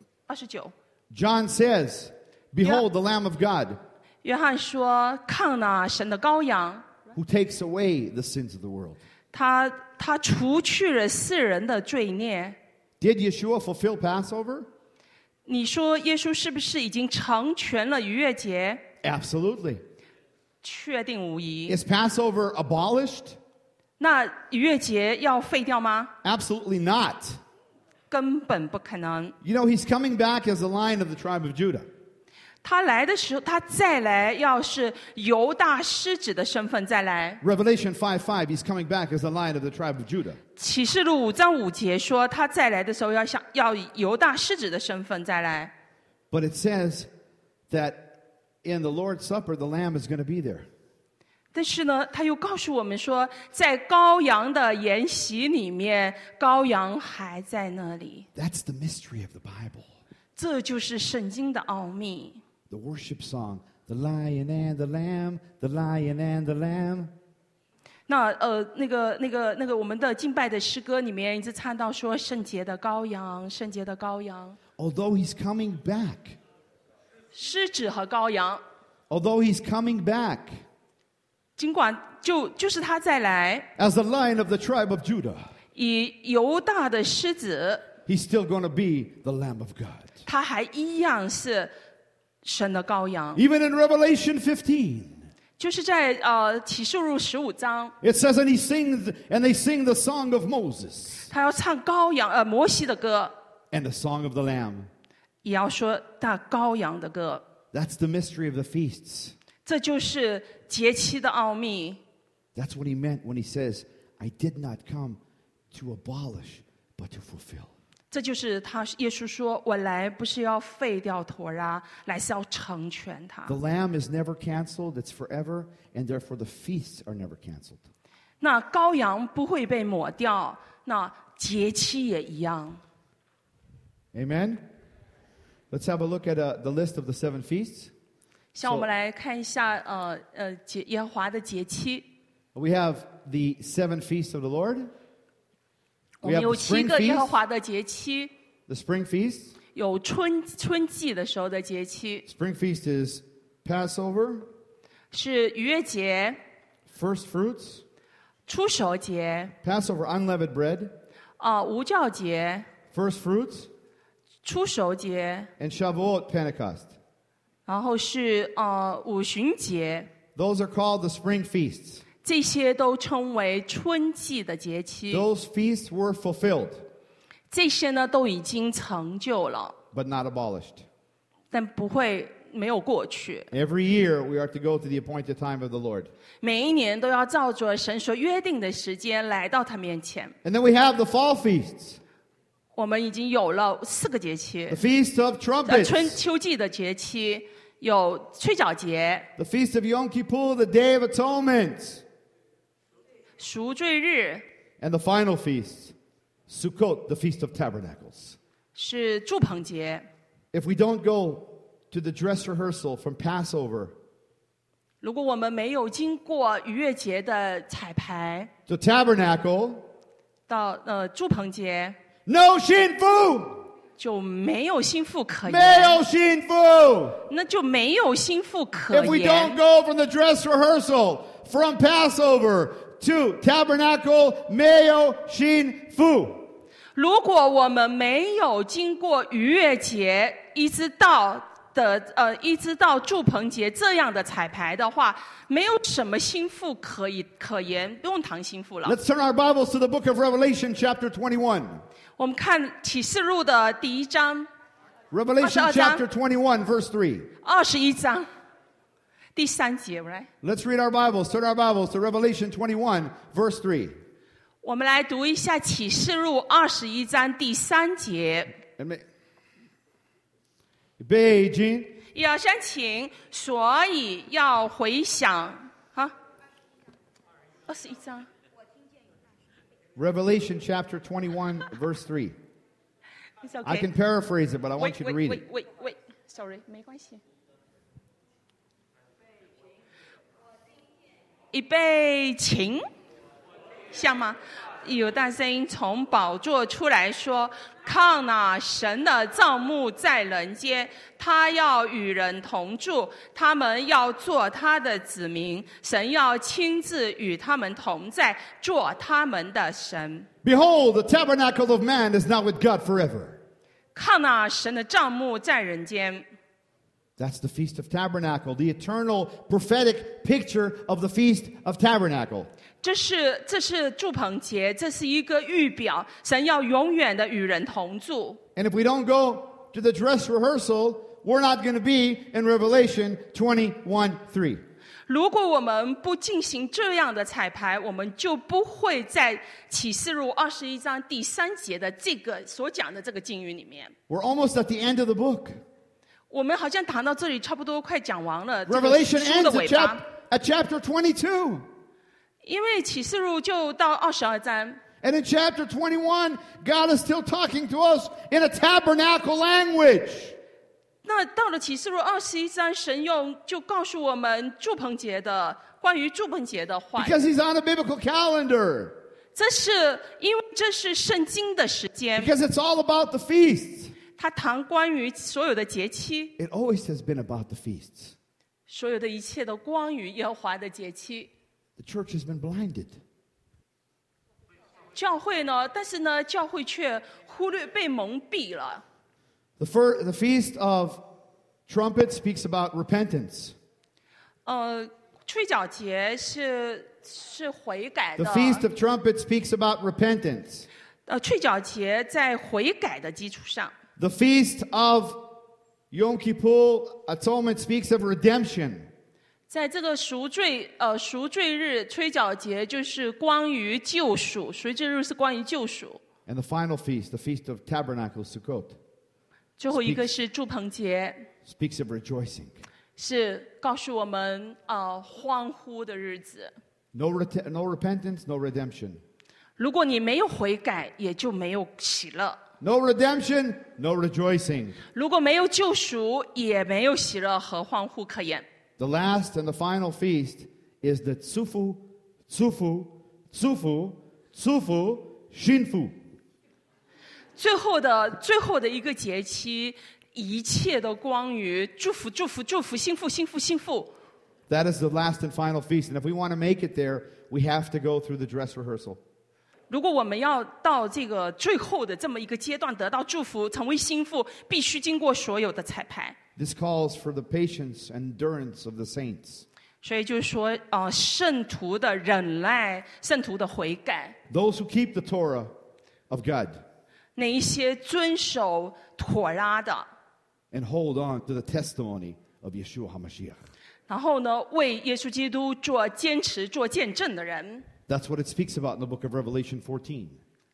29， John says, Behold the Lamb of God 约翰说：“看哪，神的羔羊， who takes away the sins of the world. 他除去了世人的罪孽。” Did Yeshua fulfill Passover? 你说耶稣是不是已经成全了逾越节？ Absolutely. 确定无疑。 Is Passover abolished? 那逾越节要废掉吗？ Absolutely not. 根本不可能。 You know, he's coming back as the Lion of the tribe of Judah. 他来的时候，他再来要是犹大狮子的身份再来。 Revelation 5:5, he's coming back as the Lion of the tribe of Judah. 启示录5章5节说，他再来的时候要以犹大狮子的身份再来。 But it says that in the Lord's Supper, the Lamb is going to be there. 但是呢，他又告诉我们说，在羔羊的筵席里面，羔羊还在那里。 That's the mystery of the Bible. 这就是圣经的奥秘。 The worship song, the Lion and the Lamb, the Lion and the Lamb. 那我们的敬拜的诗歌里面一直唱到说圣洁的羔羊，圣洁的羔羊， Although he's coming back, 狮子和羔羊， although he's coming back 尽管就是他再来， as the Lion of the tribe of Judah, 以犹大的狮子， he's still going to be the Lamb of God. 他还一样是神的羔羊。 Even in Revelation 15, 就是在启示录15章， it says, and they sing the song of Moses 他要唱摩西的歌， and the song of the Lamb. 也要说大羔羊的歌。 That's the mystery of the feasts. 这就是节期的奥秘。 That's what he meant when he says, I did not come to abolish, but to fulfill. 这就是耶稣说：“我来不是要废掉妥拉，来是要成全它。” The lamb is never canceled, it's forever, and therefore the feasts are never canceled. 那羔羊不会被抹掉，那节期也一样。 Amen? Let's have a look at the list of the 7 feasts. 像我们来看一下，耶和华的节期。 We have the 7 feasts of the Lord. 我 We 们 have 有 the 7 spring 个耶和 feast, 华的节期， the spring feast. 有春季的时候的节期， Spring feast is Passover, 是逾越节、 first fruits, 初熟节、 Passover unleavened bread, 无酵节、 first fruits, 初熟节， and Shavuot Pentecost. 然后是五旬节， Those are called the spring feasts. 这些都称为春季的节期。 Those feasts were fulfilled, 这些呢都已经成就了， but not abolished. 但没有过去。 Every year we are to go to the appointed time of the Lord. 每一年都要照着神所约定的时间来到他面前。 And then we have the fall feasts, 我们已经有了4个节期 the，feast of trumpets, 春秋季的节期，有吹角节、 the feast of Yom Kippur, the Day of Atonement, 赎罪日， and the final feast, Sukkot, the Feast of Tabernacles. 是住棚节。 If we don't go to the dress rehearsal from Passover 如果我们没有经过逾越节的彩排， to Tabernacle, 到住棚节， no shinfu, 就没有心腹可言， meo shinfu. 那就没有心腹可 If we 言 don't。go from the dress rehearsal from Passover to Tabernacle, meo shinfu. 如果我们没有经过逾越节，一直到住棚节这样的彩排的话，没有什么心腹可言，不用谈心腹了。 Let's turn our Bibles to the book of Revelation, chapter 21. 我们看启示录的第1章、 Revelation 22 chapter 21, verse 3. 21章。 第3节 right? Let's read our Bibles. Turn our Bibles to Revelation 21, verse 3. 我们来读一下启示录21章第3节。 预备起。 要先请，所以要回想21章。 Revelation chapter 21, verse 3. It's okay. I can paraphrase it, but I want you to read it. Wait. Sorry, 没关系。预备起，像吗？有大声音从宝座出来说：“看哪，神的帐幕在人间，他要与人同住，他们要做他的子民，神要亲自与他们同在，做他们的神。” Behold, the tabernacle of man is not with God forever. 看哪，神的帐幕在人间。 That's the Feast of Tabernacle, the eternal prophetic picture of the Feast of Tabernacle. 这是住棚节，这是一个预表，神要永远的与人同住。 And if we don't go to the dress rehearsal, we're not going to be in Revelation 21:3. 如果我们不进行这样的彩排，我们就不会在启示录21章第3节的这个所讲的这个经语里面。 We're almost at the end of the book. 我们好像谈到这里，差不多快讲完了。 Revelation 这个书的尾 ends 巴。 at chapter 22. 因为启示录就到22章。 And in chapter 21, God is still talking to us in a tabernacle language. 那到了启示录21章，神就告诉我们住棚节的关于住棚节的话。 Because he's on a biblical calendar. 这是因为这是圣经的时间。 Because it's all about the feasts. 他谈关于所有的节期。 It always has been about the feasts. 所有的一切都关于耶和华的节期。 The church has been blinded. 教会呢？但是呢，教会却忽略被蒙蔽了。 The Feast of Trumpets speaks about repentance. 吹角节是悔改的。 The Feast of Trumpets speaks about repentance. 吹角节在悔改的基础上。 The Feast of Yom Kippur Atonement speaks of redemption. 在这个赎罪日吹角节就是关于救赎，赎罪日是关于救赎。 And the final feast, the Feast of Tabernacles, Sukkot. 最后一个是住棚节。 Speaks of rejoicing. 是告诉我们欢呼的日子。 No repentance, no redemption. 如果你没有悔改，也就没有喜乐。 No redemption, no rejoicing. 如果没有救赎，也没有喜乐和欢呼可言。 The last and the final feast is the Tsufu Shinfu. 最后的一个节期，一切都关于祝福、幸福。 That is the last and final feast. And if we want to make it there, we have to go through the dress rehearsal. 如果我们要到这个最后的这么一个阶段得到祝福，成为心腹，必须经过所有的彩排。 This calls for the patience and endurance of the saints. 所以就是说，圣徒的忍耐，圣徒的悔改。 Those who keep the Torah of God. 那一些遵守妥拉的。 And hold on to the testimony of Yeshua HaMashiach. 然后呢，为耶稣基督坚持做见证的人。 That's what it speaks about in the book of Revelation 14.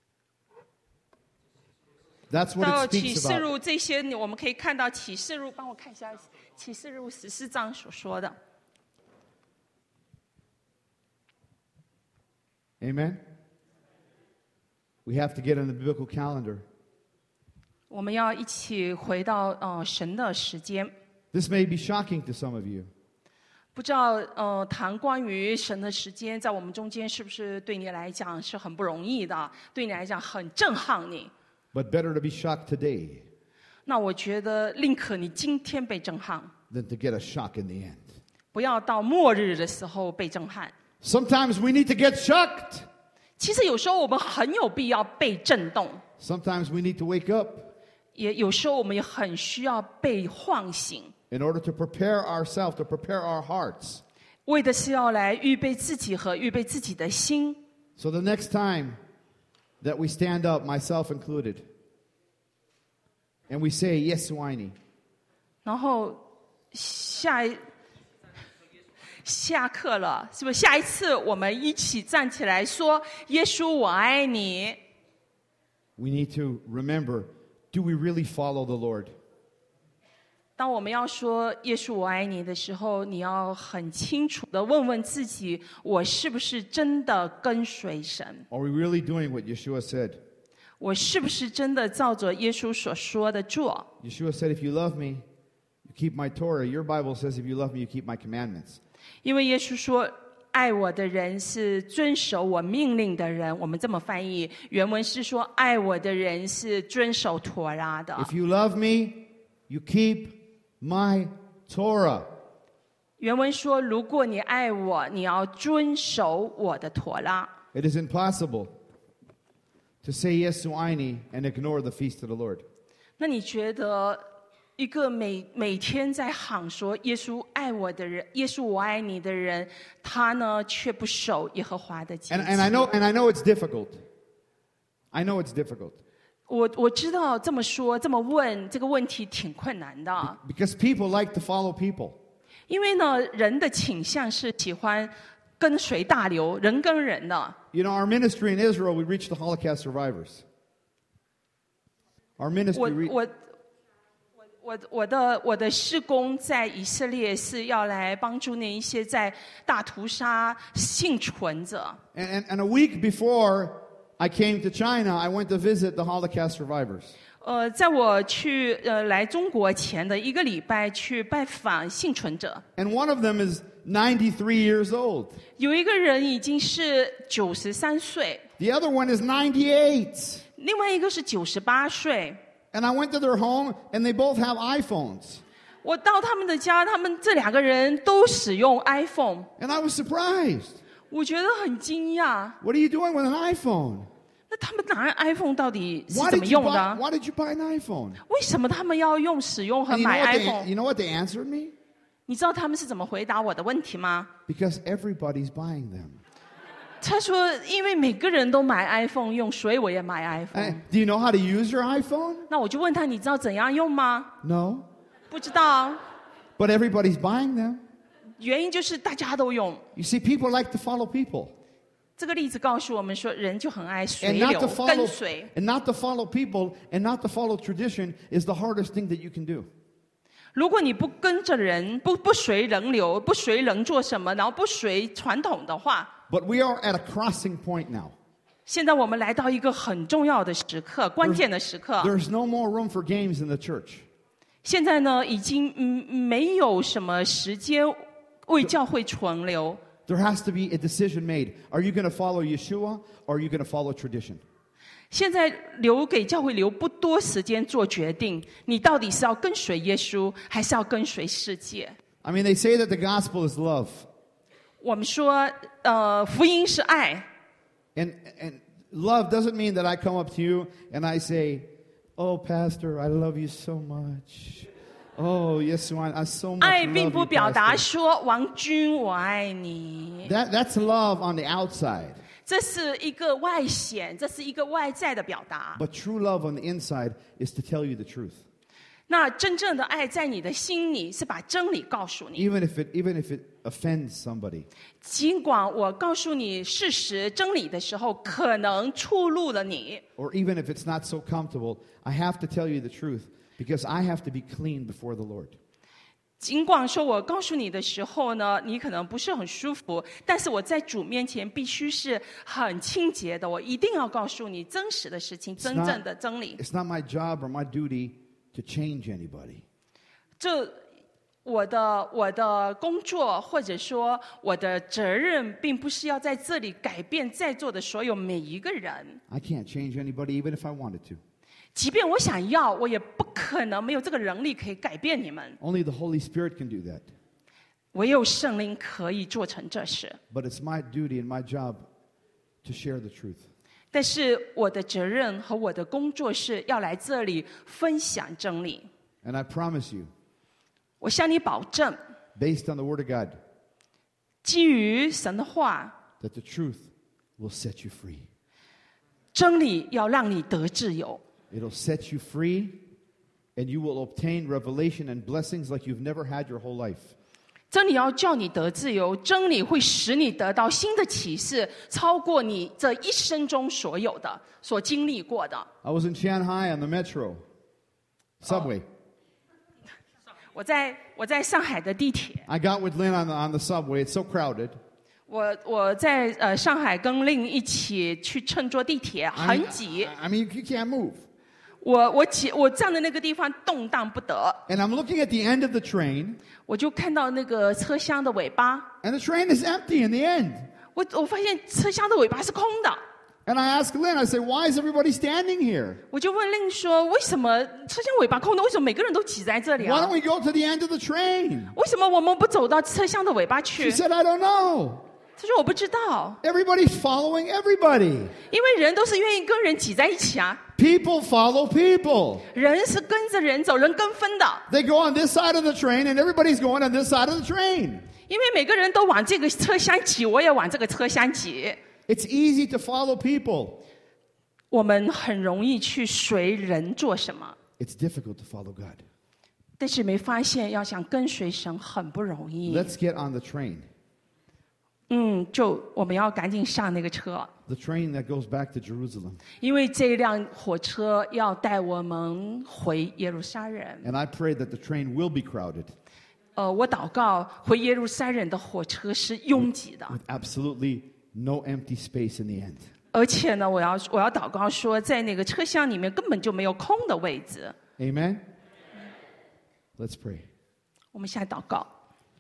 That's what it speaks about. 到启示录这些，我们可以看到启示录，帮我看一下启示录14章所说的。 Amen. We have to get on the biblical calendar. 我们要一起回到神的时间。 This may be shocking to some of you. 不知道谈关于神的时间，在我们中间是不是对你来讲是很不容易的？对你来讲很震撼你。 But better to be shocked today. 那我觉得宁可你今天被震撼 than to get a shock in the end. 不要到末日的时候被震撼。 Sometimes we need to get shocked. 其实有时候我们很有必要被震动。 Sometimes we need to wake up. 也有时候我们也很需要被唤醒。 In order to prepare ourselves, to prepare our hearts. 为的是要来预备自己和预备自己的心。 So the next time that we stand up, myself included, and we say, Yes, Swiney. 然后下一下课了，是不是？下一次我们一起站起来说：“耶稣，我爱你。” We need to remember, do we really follow the Lord? 当我们要说耶稣我爱你的时候，你要很清楚的问问自己，我是不是真的跟随神？ Are we really doing what Yeshua said? 我是不是真的照着耶稣所说的做？ Yeshua said, if you love me, you keep my Torah. Your Bible says, if you love me, you keep my commandments. 因为耶稣说，爱我的人是遵守我命令的人。我们这么翻译，原文是说，爱我的人是遵守妥拉的。 If you love me, you keep my Torah. 原文说，如果你爱我，你要遵守我的妥拉。 It is impossible to say yes to Aini and ignore the feast of the Lord. 那你觉得一个每天在喊说耶稣爱我的人，耶稣我爱你的人，他呢却不守耶和华的节期。 And I know it's difficult. I know it's difficult. 我知道这么说这么问这个问题挺困难的， Because people like to follow people. 因为呢人的倾向是喜欢跟随大流，人跟人的。 You know, our ministry in Israel, we reach the Holocaust survivors. Our ministry... 我的事工在以色列是要来帮助那一些在大屠杀幸存者。 And a week before I came to China, I went to visit the Holocaust survivors. 在我去来中国前的一个礼拜去拜访幸存者。 And one of them is 93 years old. 有一个人已经是93岁， The other one is 98. 另外一个是98岁。 And I went to their home, and they both have iPhones. 我到他们的家，他们这两个人都使用 iPhone， And I was surprised. 我觉得很惊讶。 What are you doing with an iPhone? 那他们拿 iPhone 到底是 Why 怎么 did you 用的 buy, why did you buy an iPhone? 为什么他们要使用和 And 买 you know iPhone？ what they answered me? 你知道他们是怎么回答我的问题吗？ Because everybody's buying them. 他说：“因为每个人都买 iPhone 用，所以我也买 iPhone。 Do you know how to use your iPhone? 那我就问他：“你知道怎样用吗 No. ？” 不知道， But everybody's buying them. 原因就是大家都用。 You see, people like to follow people. 这个例子告诉我们说，人就很爱随 And 流 not 跟随。 to follow people and not to follow tradition is the hardest thing that you can do. 如果你不跟着人，不随人流，不随人做什么，然后不随传统的话， But we are at a crossing point now. 现在我们来到一个很重要的时刻，关键的时刻。 There's no more room for games in the church. 现在呢，已经没有什么时间为教会存留。 There has to be a decision made. Are you going to follow Yeshua or are you going to follow tradition? 现在留给教会留不多时间做决定，你到底是要跟随耶稣，还是要跟随世界？ I mean, they say that the gospel is love. 我们说，福音是爱。 And love doesn't mean that I come up to you and I say, "Oh, Pastor, I love you so much. Oh, Yeshua, I so much 爱 love 并 you, 不表达 Pastor." 说王君我爱你， That's love on the outside. 这是一个外显，这是一个外在的表达。 But true love on the inside is to tell you the truth. 那真正的爱在你的心里，是把真理告诉你。 Even if it offends somebody. 尽管我告诉你事实、真理的时候，可能触怒了你。 Or even if it's not so comfortable, I have to tell you the truth because I have to be clean before the Lord. 尽管说我告诉你的时候呢，你可能不是很舒服，但是我在主面前必须是很清洁的。我一定要告诉你真实的事情，真正的真理。 It's not my job or my duty to change anybody. 这我的工作或者说我的责任，并不是要在这里改变在座的所有每一个人。 I can't change anybody even if I wanted to. 即便我想要，我也不可能没有这个能力可以改变你们。 Only the Holy Spirit can do that. 唯有圣灵可以做成这事。 But it's my duty and my job to share the truth. 但是我的责任和我的工作是要来这里分享真理。 And I promise you, 我向你保证， based on the Word of God, 基于神的话， that the truth will set you free. 真理要让你得自由。 It'll set you free, and you will obtain revelation and blessings like you've never had your whole life. 真理要叫你得自由，真理会使你得到新的启示，超过你这一生中所有的、所经历过的。 I was in Shanghai on the metro, subway. 我在上海的地铁。 I got with Lynn on the subway. It's so crowded. 我在上海跟令一起去乘坐地铁，很挤。 I mean, you can't move. 我站的那个地方动荡不得。 And I'm looking at the end of the train. 我就看到那个车厢的尾巴。 And the train is empty in the end. 我发现车厢的尾巴是空的。 And I asked Lynn, I said, why is everybody standing here? 我就问令说，为什么车厢尾巴空的？为什么每个人都挤在这里 Why 啊 don't？we go to the end of the train? 为什么我们不走到车厢的尾巴 She 去？ said, I don't know. 他说我不知道， Everybody's following everybody. 因为人都是愿意跟人挤在一起啊。 People follow people. 人是跟着人走，人跟风的。 They go on this side of the train and everybody's going on this side of the train. 因为每个人都往这个车厢挤，我也往这个车厢挤。 It's easy to follow people. 我们很容易去随人做什么， It's difficult to follow God. 但是没发现要想跟随神很不容易。 Let's get on the train. 就我们要赶紧上那个车， The train that goes back to Jerusalem. 因为这辆火车要带我们回耶路撒冷。 And I pray that the train will be crowded 我祷告回耶路撒冷的火车是拥挤的， with absolutely no empty space in the end. 而且呢，我要祷告说，在那个车厢里面根本就没有空的位置。 Amen? Let's pray. 我们现在祷告，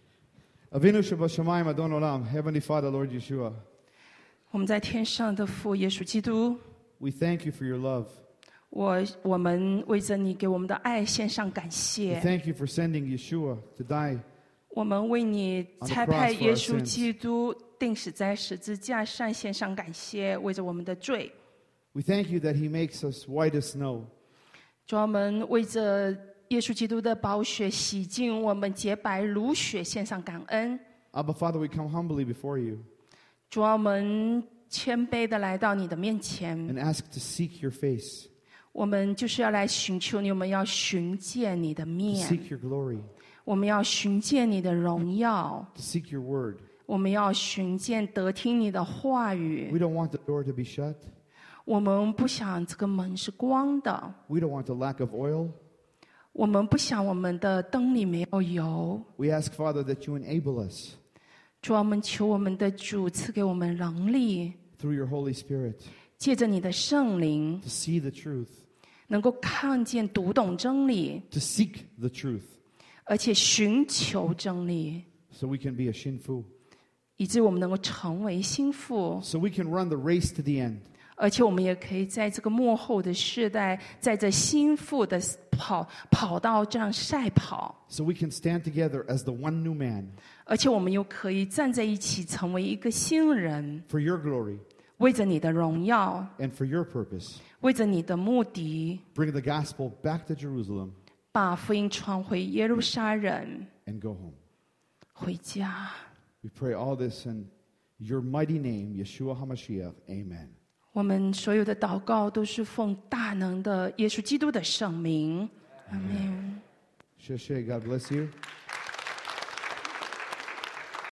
Avinu Shabashamayim Adon Olam, Heavenly Father, Lord Yeshua, 我们在天上的父耶稣基督， we thank you for your love. 我们为着你给我们的爱献上感 We 谢。 thank you for sending Yeshua to die. 我们为你差派耶稣基督钉死在十字架上献上感谢，为着我们的罪。 We thank you that he makes us white as snow. 主啊，我们为着耶稣基督的宝血洗净我们洁白如雪，献上感恩。 Abba, Father, we come humbly before you 主啊，我们谦卑的来到你的面前， and ask to seek your face, 我们就是要来寻求你，我们要寻见你的 to 面， seek your glory, 我们要寻见你的荣耀， to seek your word. 我们要寻见得听你的话语。 We don't want the door to be shut. 我们不想这个门是光的， We don't want the lack of oil. 我们不想我们的灯里没有油。 We ask, Father, that you enable us 主啊，我们求我们的主赐给我们能力， through your Holy Spirit 借着你的圣灵， to see the truth, 能够看见、读懂真理， to seek the truth, 而且寻求真理， so we can be a shinfu, 以致我们能够成为心腹， so we can run the race to the end. 而且我们也可以在这个末后的世代，在这心腹的跑道这样赛跑， So we can stand together as the one new man 而且我们又可以站在一起，成为一个新人， for your glory 为着你的荣耀， and for your purpose. 为着你的目的， Bring the gospel back to Jerusalem 把福音传回耶路撒冷， and go home. 回家。 We pray all this in your mighty name, Yeshua HaMashiach. Amen. 我们所有的祷告都是奉大能的耶稣基督的圣名，阿门。 Sheshe, God bless you.